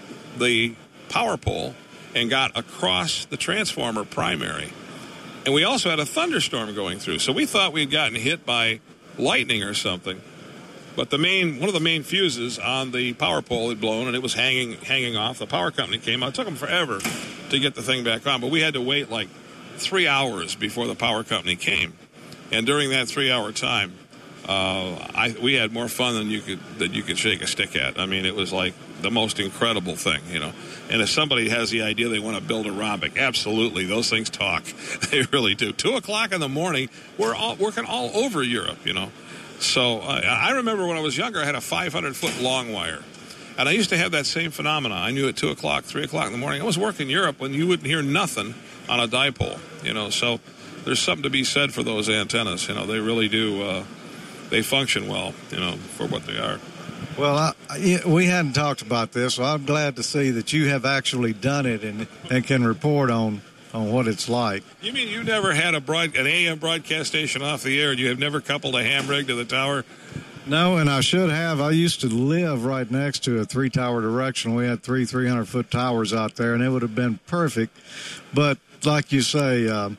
the power pole and got across the transformer primary. And we also had a thunderstorm going through. So we thought we'd gotten hit by lightning or something. But the main, one of the main fuses on the power pole had blown, and it was hanging hanging off. The power company came out. It took them forever to get the thing back on. But we had to wait like three hours before the power company came. And during that three-hour time, uh, I, we had more fun than you could than you could shake a stick at. I mean, it was like the most incredible thing, you know. And if somebody has the idea they want to build a rhombic, absolutely, those things talk. They really do. Two o'clock in the morning, we're all working all over Europe, you know. So uh, I remember when I was younger, I had a five hundred foot long wire. And I used to have that same phenomena. I knew at two o'clock, three o'clock in the morning, I was working Europe when you wouldn't hear nothing on a dipole, you know. So there's something to be said for those antennas. You know, they really do, uh, they function well, you know, for what they are. Well, I, we hadn't talked about this, so I'm glad to see that you have actually done it and, and can report on, on what it's like. You mean you never had a broad, an A M broadcast station off the air and you have never coupled a ham rig to the tower? No, and I should have. I used to live right next to a three-tower direction. We had three three hundred foot towers out there, and it would have been perfect. But like you say, um,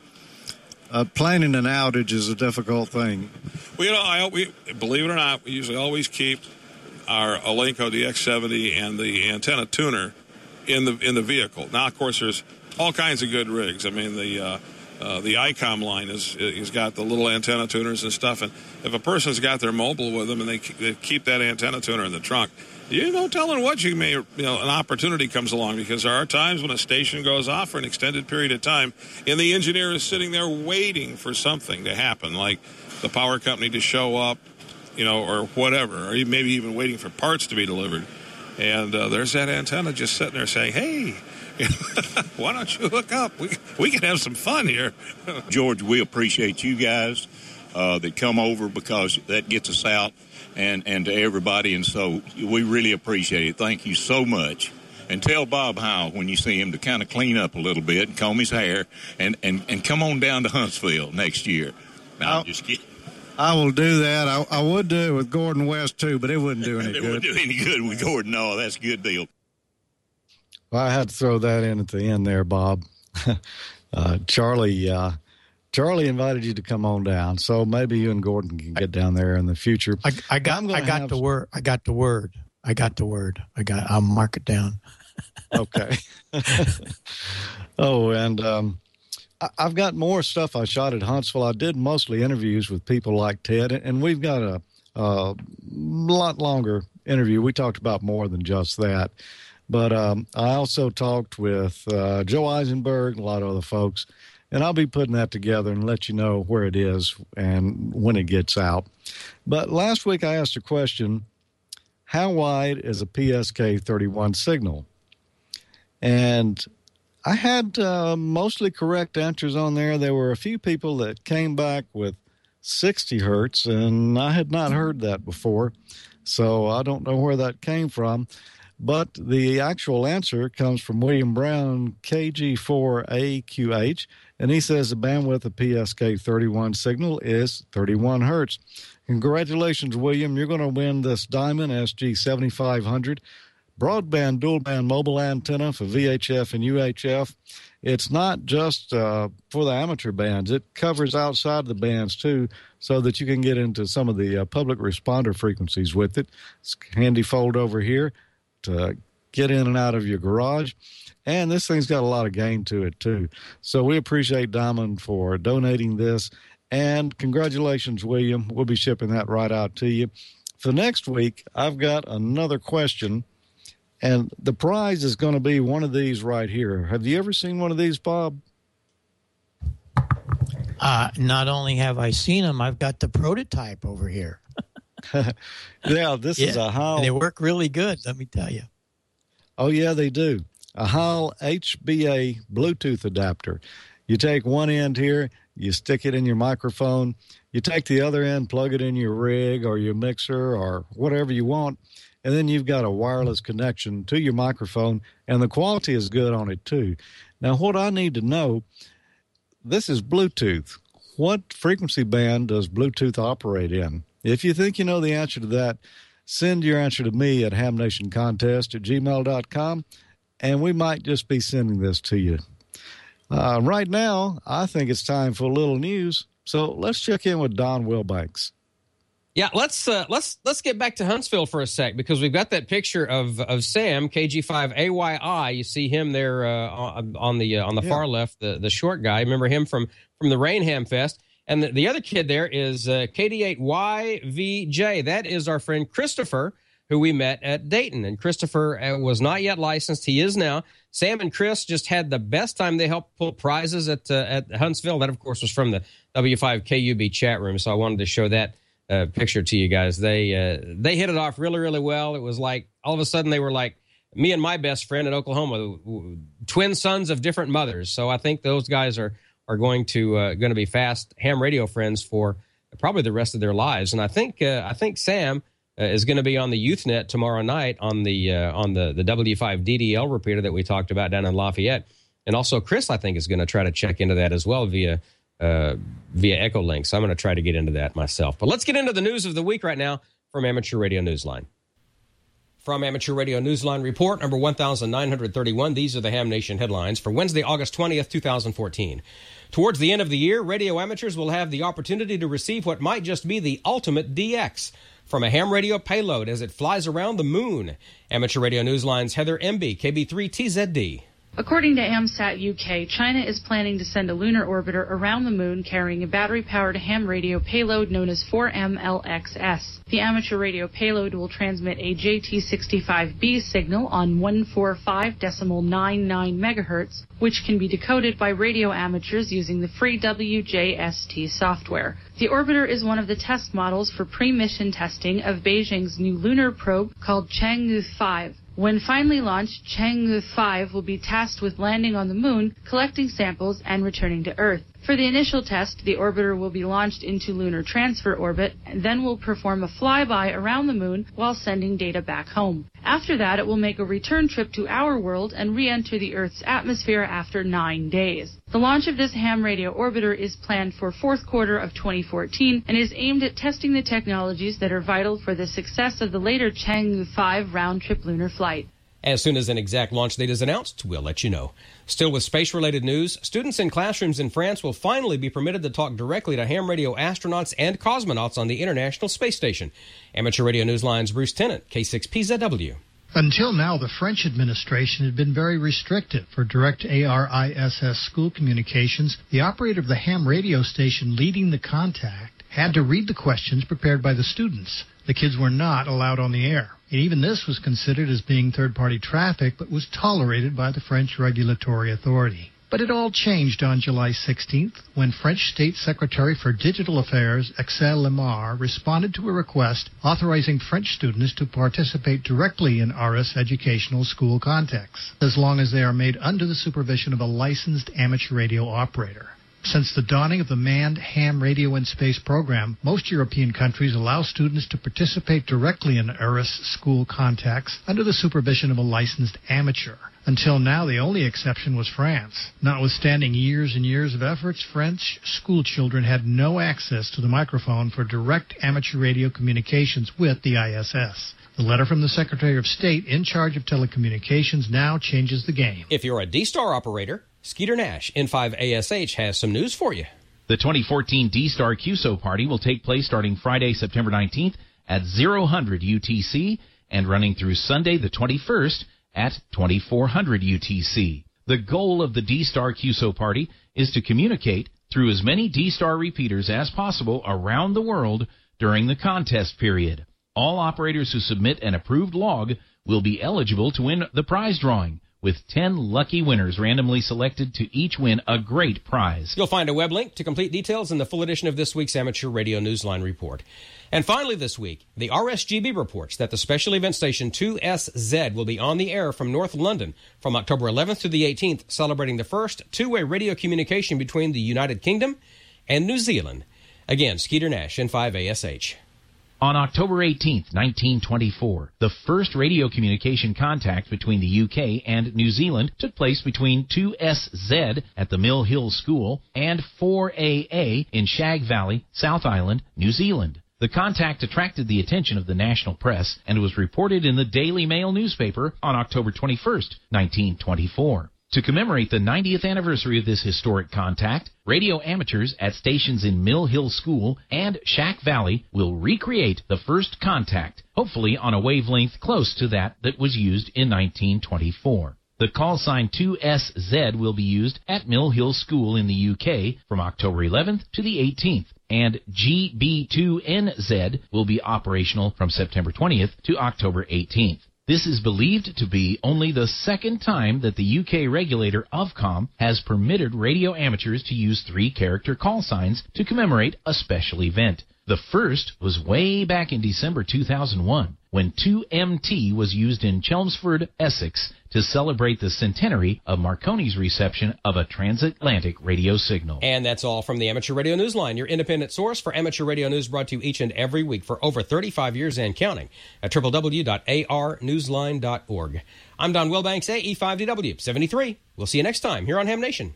uh, planning an outage is a difficult thing. Well, you know, I, we, believe it or not, we usually always keep our Alenco D X seventy and the antenna tuner in the in the vehicle. Now, of course, there's all kinds of good rigs. I mean, the uh, uh, the ICOM line is is got the little antenna tuners and stuff. And if a person's got their mobile with them and they, they keep that antenna tuner in the trunk, you know, telling what you may, you know, an opportunity comes along, because there are times when a station goes off for an extended period of time and the engineer is sitting there waiting for something to happen, like the power company to show up, you know, or whatever, or maybe even waiting for parts to be delivered. And uh, there's that antenna just sitting there saying, hey, why don't you hook up? We, we can have some fun here. George, we appreciate you guys uh, that come over, because that gets us out and, and to everybody. And so we really appreciate it. Thank you so much. And tell Bob Howell when you see him to kind of clean up a little bit and comb his hair and, and, and come on down to Huntsville next year. No, I'm just kidding. I will do that. I, I would do it with Gordon West, too, but it wouldn't do any it good. It wouldn't do any good with Gordon. No, that's a good deal. Well, I had to throw that in at the end there, Bob. uh, Charlie uh, Charlie invited you to come on down, so maybe you and Gordon can get down there in the future. I, I got I got have... the word. I got the word. I got the word. I got. I'll mark it down. Okay. oh, and um, I, I've got more stuff I shot at Huntsville. I did mostly interviews with people like Ted, and we've got a, a lot longer interview. We talked about more than just that. But um, I also talked with uh, Joe Eisenberg and a lot of other folks, and I'll be putting that together and let you know where it is and when it gets out. But last week I asked a question, how wide is a P S K thirty-one signal? And I had uh, mostly correct answers on there. There were a few people that came back with sixty hertz, and I had not heard that before, so I don't know where that came from. But the actual answer comes from William Brown, K G four A Q H, and he says the bandwidth of P S K thirty-one signal is thirty-one hertz. Congratulations, William. You're going to win this Diamond S G seventy-five hundred broadband dual-band mobile antenna for V H F and U H F. It's not just uh, for the amateur bands. It covers outside the bands, too, so that you can get into some of the uh, public responder frequencies with it. It's handy fold over here to get in and out of your garage. And this thing's got a lot of gain to it, too. So we appreciate Diamond for donating this. And congratulations, William. We'll be shipping that right out to you. For next week, I've got another question. And the prize is going to be one of these right here. Have you ever seen one of these, Bob? Uh, not only have I seen them, I've got the prototype over here. Yeah, this yeah, is a Heil. They work really good, let me tell you. Oh, yeah, they do. A Heil H B A Bluetooth adapter. You take one end here, you stick it in your microphone. You take the other end, plug it in your rig or your mixer or whatever you want, and then you've got a wireless connection to your microphone, and the quality is good on it, too. Now, what I need to know, this is Bluetooth. What frequency band does Bluetooth operate in? If you think you know the answer to that, send your answer to me at hamnationcontest at gmail dot com, and we might just be sending this to you. Uh, right now, I think it's time for a little news, so let's check in with Don Wilbanks. Yeah, let's uh, let's let's get back to Huntsville for a sec, because we've got that picture of of Sam K G five A Y I. You see him there uh, on the uh, on the yeah. far left, the the short guy. Remember him from from the Rainham Fest. And the, the other kid there is uh, K D eight Y V J. That is our friend Christopher, who we met at Dayton. And Christopher uh, was not yet licensed. He is now. Sam and Chris just had the best time. They helped pull prizes at uh, at Huntsville. That, of course, was from the W five K U B chat room. So I wanted to show that uh, picture to you guys. They uh, they hit it off really, really well. It was like all of a sudden they were like me and my best friend in Oklahoma, twin sons of different mothers. So I think those guys are are going to uh, going to be fast ham radio friends for probably the rest of their lives. And I think uh, I think Sam uh, is going to be on the YouthNet tomorrow night on the uh, on the the W five D D L repeater that we talked about down in Lafayette. And also Chris, I think, is going to try to check into that as well via uh, via Echolink. So I'm going to try to get into that myself. But let's get into the news of the week right now from Amateur Radio Newsline. From Amateur Radio Newsline Report number one thousand nine hundred thirty-one, these are the Ham Nation headlines for Wednesday, August twentieth, twenty fourteen. Towards the end of the year, radio amateurs will have the opportunity to receive what might just be the ultimate D X from a ham radio payload as it flies around the moon. Amateur Radio Newsline's Heather Emby, K B three T Z D. According to AMSAT U K, China is planning to send a lunar orbiter around the moon carrying a battery-powered ham radio payload known as four M L X S. The amateur radio payload will transmit a J T sixty-five B signal on one forty-five point nine nine megahertz, which can be decoded by radio amateurs using the free W J S T software. The orbiter is one of the test models for pre-mission testing of Beijing's new lunar probe called Chang'e five. When finally launched, Chang'e five will be tasked with landing on the moon, collecting samples, and returning to Earth. For the initial test, the orbiter will be launched into lunar transfer orbit and then will perform a flyby around the moon while sending data back home. After that, it will make a return trip to our world and re-enter the Earth's atmosphere after nine days. The launch of this ham radio orbiter is planned for fourth quarter of twenty fourteen and is aimed at testing the technologies that are vital for the success of the later Chang'e five round-trip lunar flight. As soon as an exact launch date is announced, we'll let you know. Still with space-related news, students in classrooms in France will finally be permitted to talk directly to ham radio astronauts and cosmonauts on the International Space Station. Amateur Radio Newsline's Bruce Tennant, K six P Z W. Until now, the French administration had been very restrictive for direct ARISS school communications. The operator of the ham radio station leading the contact had to read the questions prepared by the students. The kids were not allowed on the air. And even this was considered as being third-party traffic, but was tolerated by the French regulatory authority. But it all changed on July sixteenth when French State Secretary for Digital Affairs, Axel Lemar, responded to a request authorizing French students to participate directly in A R I S educational school contexts, as long as they are made under the supervision of a licensed amateur radio operator. Since the dawning of the manned ham radio in space program, most European countries allow students to participate directly in E R I S school contacts under the supervision of a licensed amateur. Until now, the only exception was France. Notwithstanding years and years of efforts, French school children had no access to the microphone for direct amateur radio communications with the I S S. The letter from the Secretary of State in charge of telecommunications now changes the game. If you're a D-Star operator, Skeeter Nash, N five A S H, has some news for you. The twenty fourteen D-Star Q S O party will take place starting Friday, September nineteenth at zero hundred U T C and running through Sunday the twenty-first at twenty-four hundred U T C. The goal of the D-Star Q S O party is to communicate through as many D-Star repeaters as possible around the world during the contest period. All operators who submit an approved log will be eligible to win the prize drawing, with ten lucky winners randomly selected to each win a great prize. You'll find a web link to complete details in the full edition of this week's Amateur Radio Newsline report. And finally this week, the R S G B reports that the special event station two S Z will be on the air from North London from October eleventh to the eighteenth, celebrating the first two-way radio communication between the United Kingdom and New Zealand. Again, Skeeter Nash, N five A S H. On October eighteenth, nineteen twenty-four, the first radio communication contact between the U K and New Zealand took place between two S Z at the Mill Hill School and four A A in Shag Valley, South Island, New Zealand. The contact attracted the attention of the national press and was reported in the Daily Mail newspaper on October twenty-first, nineteen twenty-four. To commemorate the ninetieth anniversary of this historic contact, radio amateurs at stations in Mill Hill School and Shack Valley will recreate the first contact, hopefully on a wavelength close to that that was used in nineteen twenty-four. The call sign two S Z will be used at Mill Hill School in the U K from October eleventh to the eighteenth, and G B two N Z will be operational from September twentieth to October eighteenth. This is believed to be only the second time that the U K regulator Ofcom has permitted radio amateurs to use three-character call signs to commemorate a special event. The first was way back in December two thousand one, when two M T was used in Chelmsford, Essex, to celebrate the centenary of Marconi's reception of a transatlantic radio signal. And that's all from the Amateur Radio Newsline, your independent source for amateur radio news, brought to you each and every week for over thirty-five years and counting at w w w dot a r newsline dot org. I'm Don Wilbanks, A E five D W seventy-three. We'll see you next time here on Ham Nation.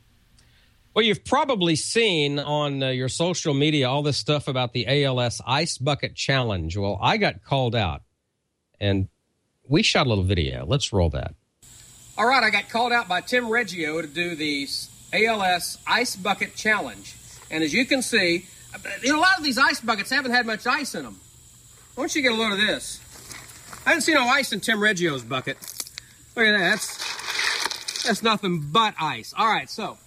Well, you've probably seen on uh, your social media all this stuff about the A L S Ice Bucket Challenge. Well, I got called out, and we shot a little video. Let's roll that. All right, I got called out by Tim Reggio to do the A L S Ice Bucket Challenge. And as you can see, you know, a lot of these ice buckets haven't had much ice in them. Why don't you get a load of this? I haven't seen no ice in Tim Reggio's bucket. Look at that. That's, that's nothing but ice. All right, so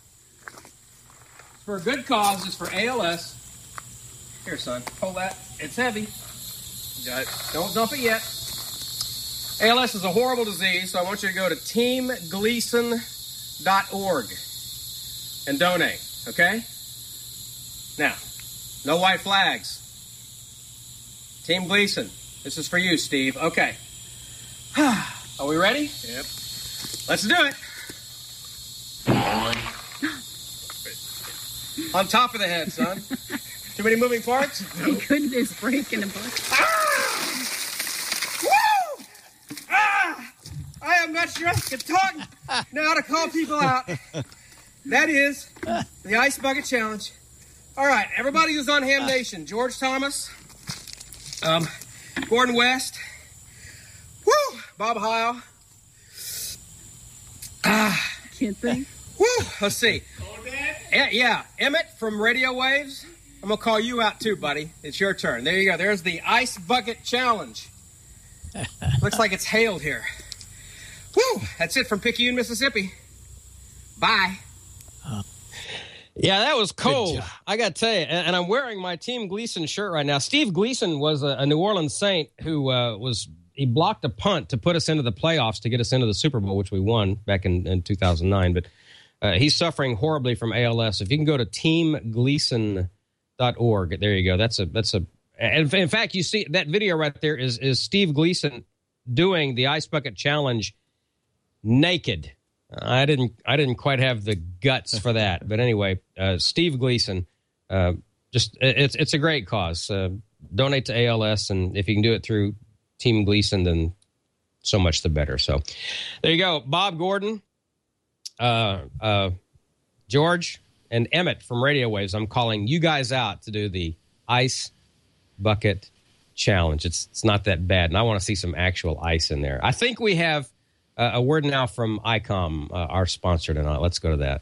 for a good cause, it's for A L S. Here, son, hold that. It's heavy. Don't dump it yet. A L S is a horrible disease, so I want you to go to team gleason dot org and donate, okay? Now, no white flags. Team Gleason, this is for you, Steve. Okay. Are we ready? Yep. Let's do it. On top of the head, son. Too many moving parts? Thank goodness, breaking a bus. Ah! Woo! Ah! I am not sure I can talk now to call people out. That is the Ice Bucket Challenge. All right, everybody who's on Ham Nation, George Thomas, um, Gordon West, woo, Bob Heil. Ah, can't think. Woo, let's see. Yeah, yeah, Emmett from Radio Waves. I'm gonna call you out too, buddy. It's your turn. There you go. There's the Ice Bucket Challenge. Looks like it's hailed here. Woo! That's it from Picayune, Mississippi. Bye. Uh, yeah, that was cold. I got to tell you, and, and I'm wearing my Team Gleason shirt right now. Steve Gleason was a, a New Orleans Saint who uh, was he blocked a punt to put us into the playoffs to get us into the Super Bowl, which we won back in, in two thousand nine. But uh, he's suffering horribly from A L S. If you can go to team gleason dot org, there you go. That's a that's a. And in fact, you see that video right there is is Steve Gleason doing the Ice Bucket Challenge naked. I didn't I didn't quite have the guts for that. But anyway, uh, Steve Gleason, uh, just it's it's a great cause. Uh, donate to A L S, and if you can do it through Team Gleason, then so much the better. So there you go. Bob Gordon, uh, uh, George, and Emmett from Radio Waves. I'm calling you guys out to do the Ice Bucket Challenge. It's it's not that bad, and I want to see some actual ice in there. I think we have uh, a word now from ICOM, uh, our sponsor tonight. Let's go to that.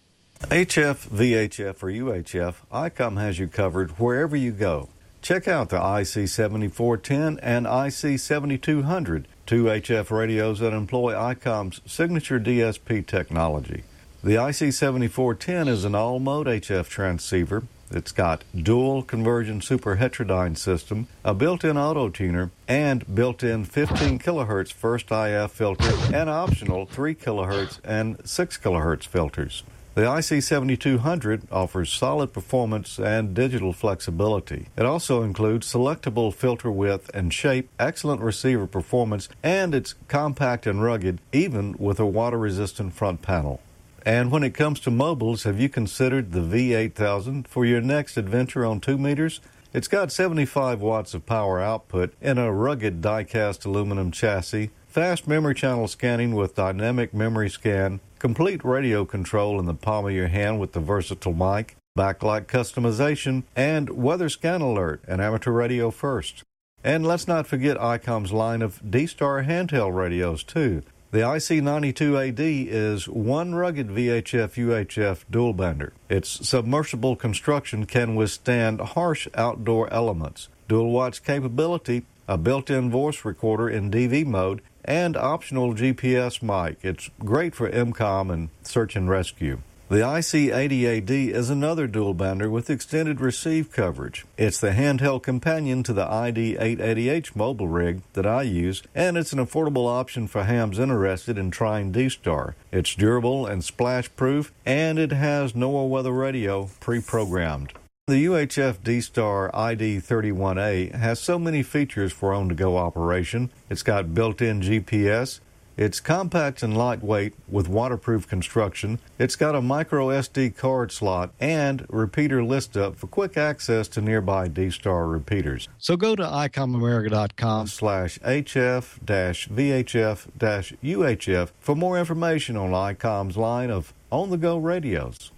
H F, V H F, or U H F, ICOM has you covered wherever you go. Check out the I C seventy-four ten and I C seventy-two hundred, two H F radios that employ ICOM's signature D S P technology. The I C seventy-four ten is an all-mode H F transceiver. It's got dual conversion super heterodyne system, a built-in auto-tuner, and built-in fifteen kilohertz first I F filter and optional three kilohertz and six kilohertz filters. The I C seventy-two hundred offers solid performance and digital flexibility. It also includes selectable filter width and shape, excellent receiver performance, and it's compact and rugged, even with a water-resistant front panel. And when it comes to mobiles, have you considered the V eight thousand for your next adventure on two meters? It's got seventy-five watts of power output in a rugged die-cast aluminum chassis, fast memory channel scanning with dynamic memory scan, complete radio control in the palm of your hand with the versatile mic, backlight customization, and weather scan alert and amateur radio first. And let's not forget ICOM's line of D-Star handheld radios, too. The I C ninety-two A D is one rugged V H F U H F dual bender. Its submersible construction can withstand harsh outdoor elements, dual watch capability, a built-in voice recorder in D V mode, and optional G P S mic. It's great for M COM and search and rescue. The I C eighty A D is another dual bender with extended receive coverage. It's the handheld companion to the I D eight eighty H mobile rig that I use, and it's an affordable option for hams interested in trying D-Star. It's durable and splash-proof, and it has NOAA weather radio pre-programmed. The U H F D-Star I D thirty-one A has so many features for on-the-go operation. It's got built-in G P S. It's compact and lightweight with waterproof construction. It's got a micro S D card slot and repeater list up for quick access to nearby D-Star repeaters. So go to icomamerica.com slash HF dash VHF dash UHF for more information on ICOM's line of on-the-go radios.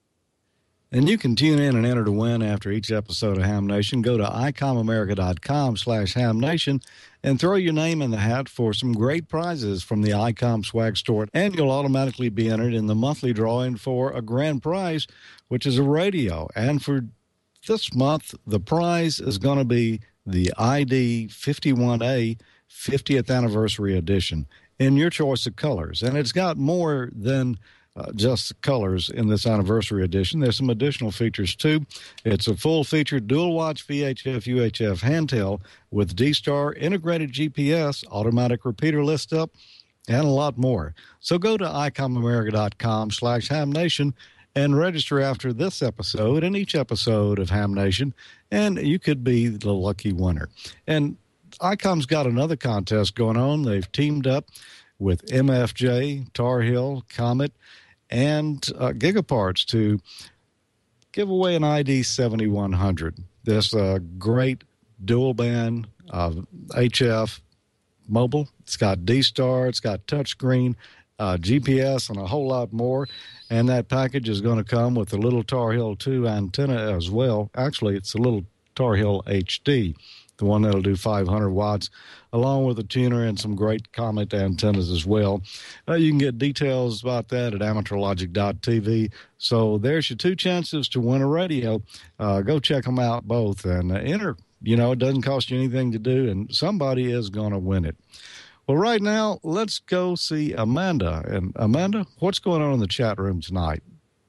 And you can tune in and enter to win after each episode of Ham Nation. Go to icomamerica.com slash Ham Nation and throw your name in the hat for some great prizes from the ICOM Swag Store. And you'll automatically be entered in the monthly drawing for a grand prize, which is a radio. And for this month, the prize is going to be the I D fifty-one A fiftieth Anniversary Edition in your choice of colors. And it's got more than Uh, just the colors in this anniversary edition. There's some additional features, too. It's a full-featured dual-watch V H F U H F handheld with D-Star, integrated G P S, automatic repeater list-up, and a lot more. So go to icomamerica.com slash hamnation and register after this episode and each episode of Ham Nation, and you could be the lucky winner. And ICOM's got another contest going on. They've teamed up with M F J, Tar Heel, Comet, and uh, Gigaparts to give away an I D seventy-one hundred. This uh, great dual band uh, H F mobile. It's got D-Star, it's got touchscreen, uh, G P S, and a whole lot more. And that package is going to come with a little Tar Heel two antenna as well. Actually, it's a little Tar Heel H D, the one that'll do five hundred watts, along with a tuner and some great Comet antennas as well. Uh, you can get details about that at amateur logic dot t v. So there's your two chances to win a radio. Uh, go check them out both and uh, enter. You know, it doesn't cost you anything to do, and somebody is going to win it. Well, right now, let's go see Amanda. And Amanda, what's going on in the chat room tonight?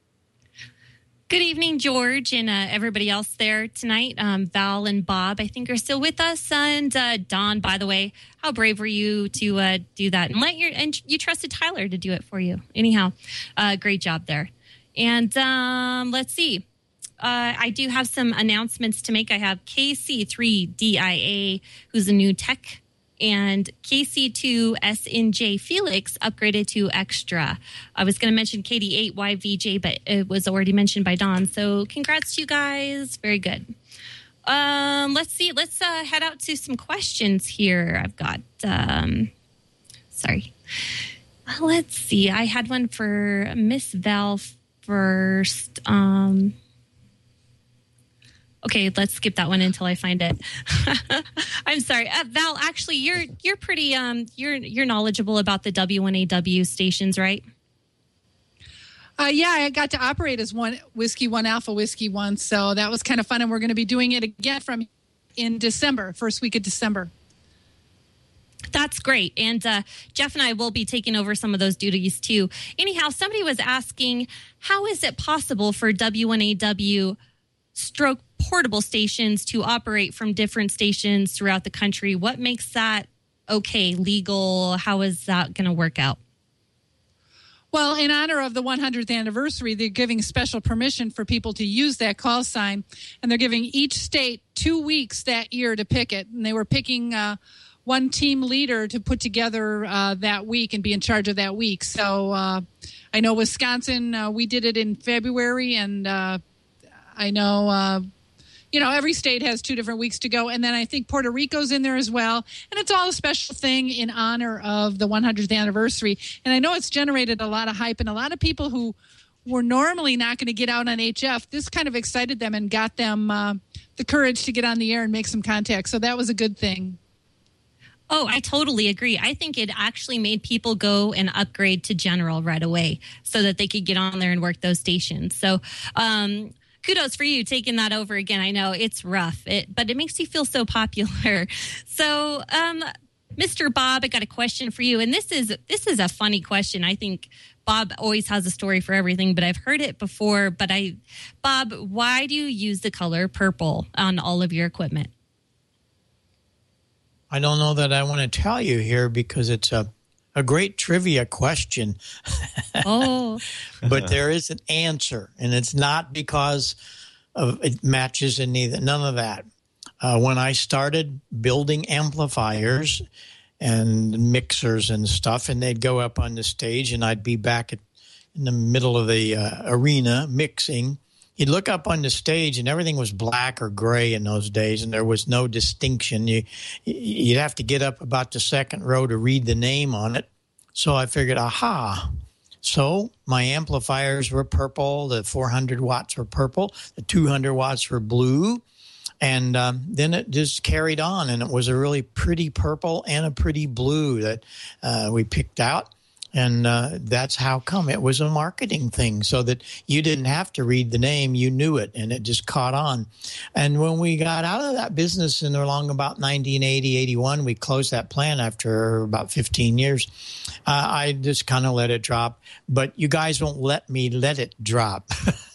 Good evening, George, and uh, everybody else there tonight. Um, Val and Bob, I think, are still with us. And uh, Don, by the way, how brave were you to uh, do that? And let your and you trusted Tyler to do it for you. Anyhow, uh, great job there. And um, let's see. Uh, I do have some announcements to make. I have K C three D I A, who's a new tech and K C two S N J Felix upgraded to Extra. I was going to mention K D eight Y V J, but it was already mentioned by Don. So congrats to you guys. Very good. Um, let's see. Let's uh, head out to some questions here. I've got, um, sorry. Let's see. I had one for Miss Val first. Um, okay, let's skip that one until I find it. I'm sorry, uh, Val. Actually, you're you're pretty um you're you're knowledgeable about the W one A W stations, right? Uh, yeah, I got to operate as one Whiskey One Alpha Whiskey One, so that was kind of fun. And we're going to be doing it again from in December, first week of December. That's great. And uh, Jeff and I will be taking over some of those duties too. Anyhow, somebody was asking, how is it possible for W one A W stroke portable stations to operate from different stations throughout the country? What makes that okay, legal? How is that going to work out? Well, in honor of the one hundredth anniversary, they're giving special permission for people to use that call sign, and they're giving each state two weeks that year to pick it. And they were picking uh, one team leader to put together uh, that week and be in charge of that week. So uh, I know Wisconsin, uh, we did it in February, and uh, I know, uh, you know, every state has two different weeks to go. And then I think Puerto Rico's in there as well. And it's all a special thing in honor of the one hundredth anniversary. And I know it's generated a lot of hype, and a lot of people who were normally not going to get out on H F, this kind of excited them and got them uh, the courage to get on the air and make some contact. So that was a good thing. Oh, I totally agree. I think it actually made people go and upgrade to General right away so that they could get on there and work those stations. So, um, kudos for you taking that over again. I know it's rough, it, but it makes you feel so popular. So, um, Mister Bob, I got a question for you, and this is this is a funny question. I think Bob always has a story for everything, but I've heard it before. But I, Bob, why do you use the color purple on all of your equipment? I don't know that I want to tell you here because it's a a great trivia question. Oh. But there is an answer, and it's not because of it matches in neither, none of that. Uh, when I started building amplifiers and mixers and stuff, and they'd go up on the stage, and I'd be back at, in the middle of the uh, arena mixing, you'd look up on the stage, and everything was black or gray in those days, and there was no distinction. You, you'd have to get up about the second row to read the name on it. So I figured, aha. So my amplifiers were purple. The four hundred watts were purple. The two hundred watts were blue. And um, then it just carried on, and it was a really pretty purple and a pretty blue that uh, we picked out. And uh, that's how come it was a marketing thing, so that you didn't have to read the name. You knew it, and it just caught on. And when we got out of that business in along about nineteen eighty, eighty-one, we closed that plant after about fifteen years. Uh, I just kind of let it drop. But you guys won't let me let it drop.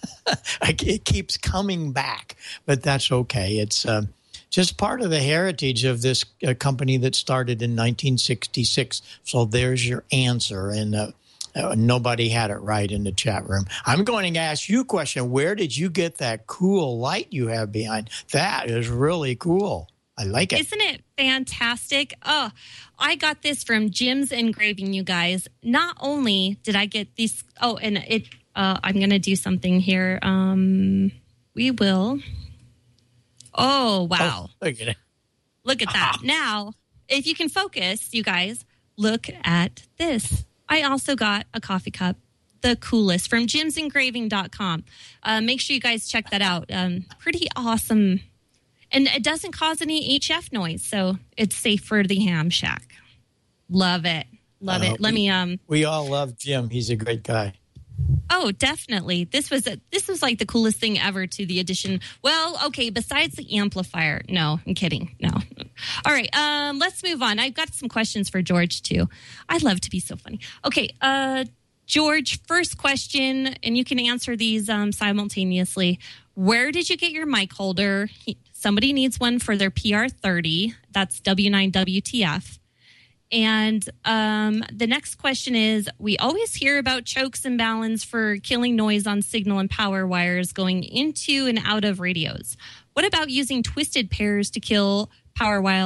It keeps coming back, but that's okay. It's uh, just part of the heritage of this uh, company that started in nineteen sixty-six. So there's your answer. And uh, uh, nobody had it right in the chat room. I'm going to ask you a question. Where did you get that cool light you have behind? That is really cool. I like it. Isn't it fantastic? Oh, I got this from Jim's Engraving, you guys. Not only did I get these, oh, and it, uh, I'm going to do something here. Um, we will. Oh, wow. Oh, look at it. Look at that. Now, if you can focus, you guys, look at this. I also got a coffee cup, the coolest, from jims engraving dot com. Uh, make sure you guys check that out. Um, pretty awesome. And it doesn't cause any H F noise, so it's safe for the ham shack. Love it. Love uh, it. Let we, me... um. We all love Jim. He's a great guy. Oh, definitely. This was a, this was like the coolest thing ever to the edition. Well, okay, besides the amplifier. No, I'm kidding. No. All right, um, let's move on. I've got some questions for George, too. I love to be so funny. Okay, uh, George, first question, and you can answer these um, simultaneously. Where did you get your mic holder? He, somebody needs one for their P R thirty. That's W nine W T F. And um, the next question is, we always hear about chokes and balance for killing noise on signal and power wires going into and out of radios. What about using twisted pairs to kill power wire,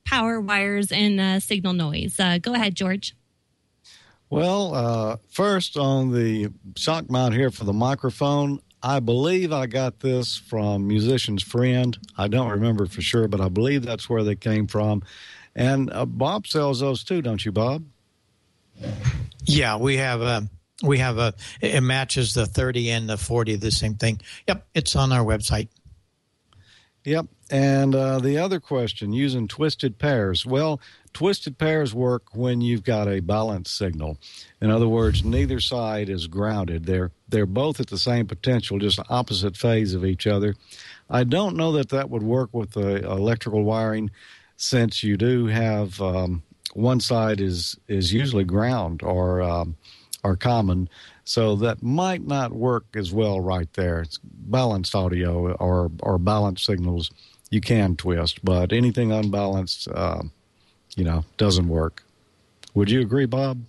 power wires and uh, signal noise. Uh, go ahead, George. Well, uh, first on the shock mount here for the microphone, I believe I got this from Musician's Friend. I don't remember for sure, but I believe that's where they came from. And uh, Bob sells those too, don't you, Bob? Yeah, we have a, we have a, it matches the thirty and the forty, the same thing. Yep, it's on our website. Yep. And uh, the other question, using twisted pairs. Well, twisted pairs work when you've got a balanced signal. In other words, neither side is grounded. They're they're both at the same potential, just opposite phase of each other. I don't know that that would work with the electrical wiring, since you do have um, one side is is usually ground or um, or common. So that might not work as well right there. It's balanced audio or or balanced signals you can twist, but anything unbalanced, uh, you know, doesn't work. Would you agree, Bob?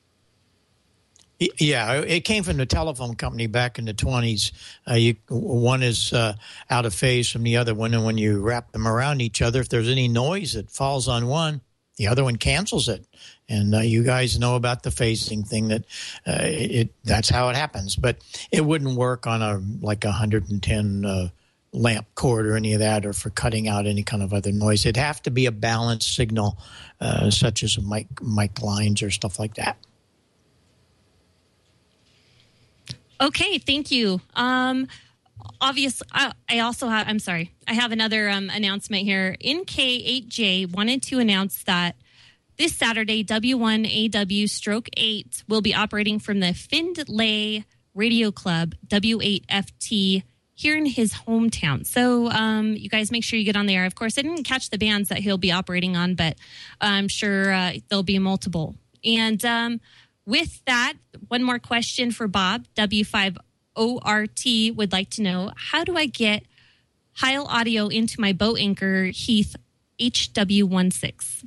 Yeah, it came from the telephone company back in the twenties. Uh, you, one is uh, out of phase from the other one, and when you wrap them around each other, if there's any noise that falls on one, the other one cancels it. And uh, you guys know about the phasing thing, that uh, it that's how it happens. But it wouldn't work on a like a one hundred ten uh, lamp cord or any of that, or for cutting out any kind of other noise. It'd have to be a balanced signal, uh, such as mic mic lines or stuff like that. Okay, thank you. Um, obviously, I, I also have, I'm sorry, I have another um, announcement here. N K eight J wanted to announce that this Saturday, W one A W Stroke eight will be operating from the Findlay Radio Club, W eight F T, here in his hometown. So um, you guys make sure you get on there. Of course, I didn't catch the bands that he'll be operating on, but I'm sure uh, there'll be multiple. And um, with that, one more question for Bob. W five O R T would like to know, how do I get Heil audio into my boat anchor Heath H W sixteen?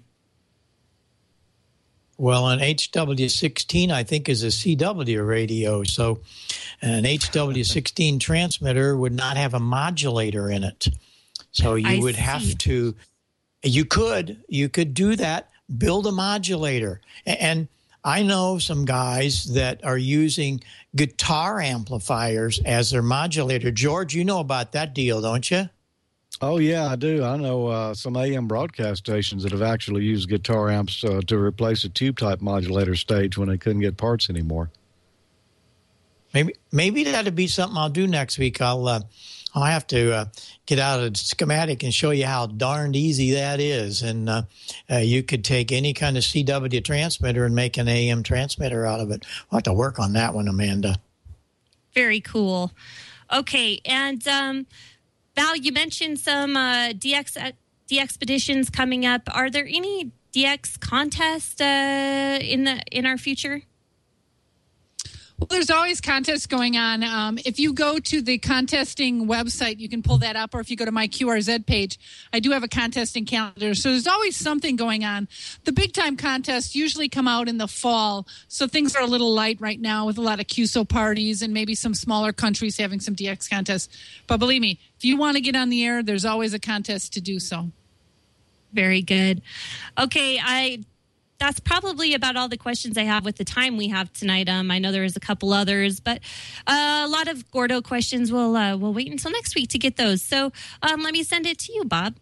Well, an H W sixteen, I think, is a C W radio. So an H W sixteen transmitter would not have a modulator in it. So you I would see. have to, you could, you could do that, build a modulator. And I know some guys that are using guitar amplifiers as their modulator. George, you know about that deal, don't you? Oh, yeah, I do. I know uh, some A M broadcast stations that have actually used guitar amps uh, to replace a tube-type modulator stage when they couldn't get parts anymore. Maybe maybe that'd be something I'll do next week. I'll uh, I'll have to uh, get out a schematic and show you how darned easy that is. And uh, uh, you could take any kind of C W transmitter and make an A M transmitter out of it. I'll have to work on that one, Amanda. Very cool. Okay, and um, Val, you mentioned some uh, D X D expeditions coming up. Are there any D X contests uh, in the in our future? Well, there's always contests going on. Um, if you go to the contesting website, you can pull that up, or if you go to my Q R Z page, I do have a contesting calendar. So there's always something going on. The big-time contests usually come out in the fall, so things are a little light right now with a lot of Q S O parties and maybe some smaller countries having some D X contests. But believe me, if you want to get on the air, there's always a contest to do so. Very good. Okay, I... That's probably about all the questions I have with the time we have tonight. Um, I know there is a couple others, but uh, a lot of Gordo questions. We'll uh, we'll wait until next week to get those. So um, let me send it to you, Bob.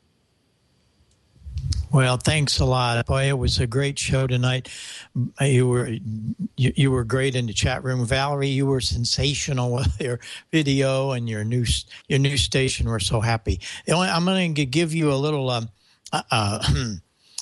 Well, thanks a lot. Boy, it was a great show tonight. You were you, you were great in the chat room, Valerie. You were sensational with your video and your new your new station. We're so happy. I'm going to give you a little. Um, uh, uh,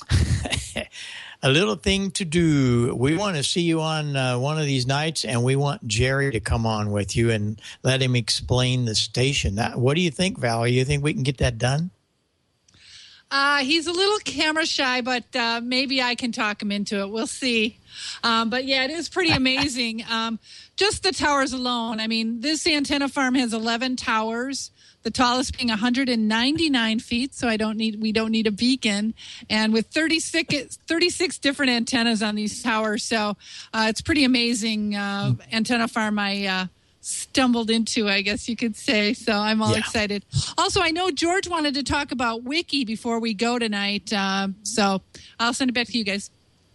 A little thing to do. We want to see you on uh, one of these nights, and we want Jerry to come on with you and let him explain the station. That, what do you think, Valerie? You think we can get that done? Uh, he's a little camera shy, but uh, maybe I can talk him into it. We'll see. Um, but, yeah, it is pretty amazing. um, just the towers alone. I mean, this antenna farm has eleven towers. The tallest being one hundred ninety-nine feet, so I don't need we don't need a beacon, and with thirty-six, thirty-six different antennas on these towers, so uh, it's pretty amazing uh, antenna farm. I uh, stumbled into, I guess you could say. So I'm all Yeah. excited. Also, I know George wanted to talk about Wiki before we go tonight. Um, so I'll send it back to you guys.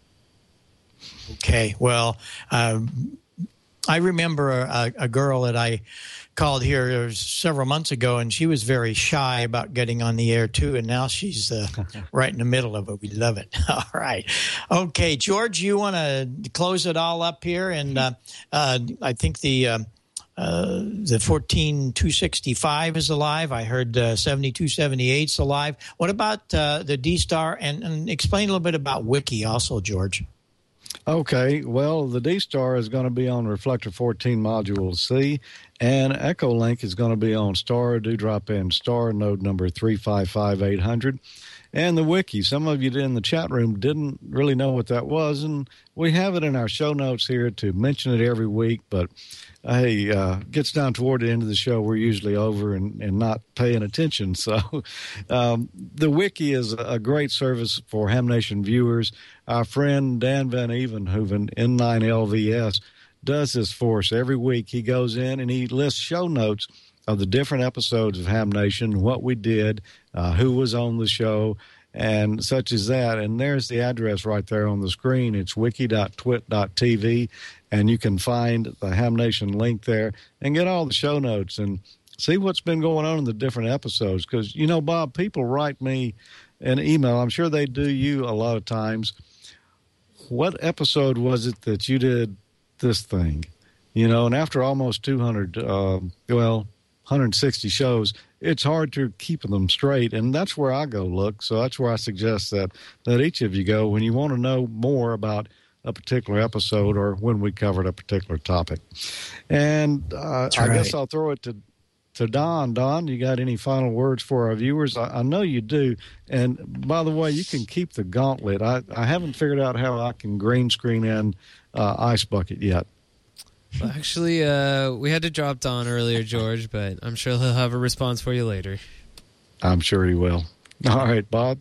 Okay. Well, um, I remember a, a girl that I called here several months ago, and she was very shy about getting on the air, too. And now she's uh, right in the middle of it. We love it. All right. Okay, George, you want to close it all up here? And uh, uh, I think the uh, uh, the fourteen two sixty-five is alive. I heard uh, seventy-two seventy-eight is alive. What about uh, the D-Star? And, and explain a little bit about Wiki also, George. Okay, well, the D-Star is going to be on Reflector fourteen Module C, and Echolink is going to be on Star Dewdrop and Star node number three five five eight hundred. And the Wiki, some of you in the chat room didn't really know what that was, and we have it in our show notes here to mention it every week, but hey, uh, gets down toward the end of the show, we're usually over and, and not paying attention. So um, the Wiki is a great service for Ham Nation viewers. Our friend Dan Van Evenhoven, N nine L V S, does this for us every week. He goes in and he lists show notes of the different episodes of Ham Nation, what we did, uh, who was on the show, and such as that. And there's the address right there on the screen. It's wiki dot twit dot t v, and you can find the Ham Nation link there and get all the show notes and see what's been going on in the different episodes. Because, you know, Bob, people write me an email. I'm sure they do you a lot of times. What episode was it that you did this thing? You know, and after almost two hundred, uh, well, one hundred sixty shows, it's hard to keep them straight, and that's where I go look. So that's where I suggest that, that each of you go when you want to know more about a particular episode or when we covered a particular topic. And uh, I right. guess I'll throw it to, to Don. Don, you got any final words for our viewers? I, I know you do. And by the way, you can keep the gauntlet. I, I haven't figured out how I can green screen in uh, Ice Bucket yet. Well, actually, uh, we had to drop Don earlier, George, but I'm sure he'll have a response for you later. I'm sure he will. All right, Bob.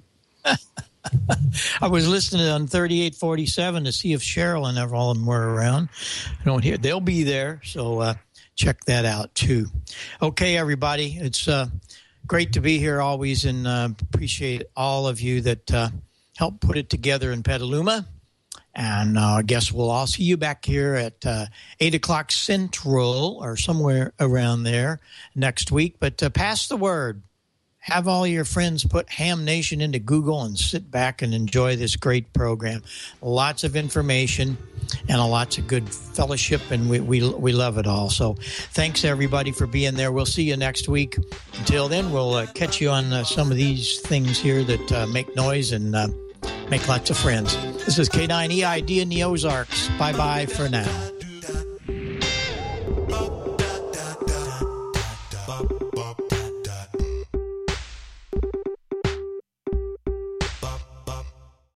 I was listening on thirty-eight forty-seven to see if Cheryl and all of them were around. I don't hear. They'll be there, so uh, check that out, too. Okay, everybody. It's uh, great to be here always, and uh, appreciate all of you that uh, helped put it together in Petaluma. And uh, I guess we'll all see you back here at uh, eight o'clock Central or somewhere around there next week. But uh, pass the word. Have all your friends put Ham Nation into Google and sit back and enjoy this great program. Lots of information and a lots of good fellowship, and we, we, we love it all. So thanks, everybody, for being there. We'll see you next week. Until then, we'll uh, catch you on uh, some of these things here that uh, make noise and uh, make lots of friends. This is K nine E I D in the Ozarks. Bye-bye for now.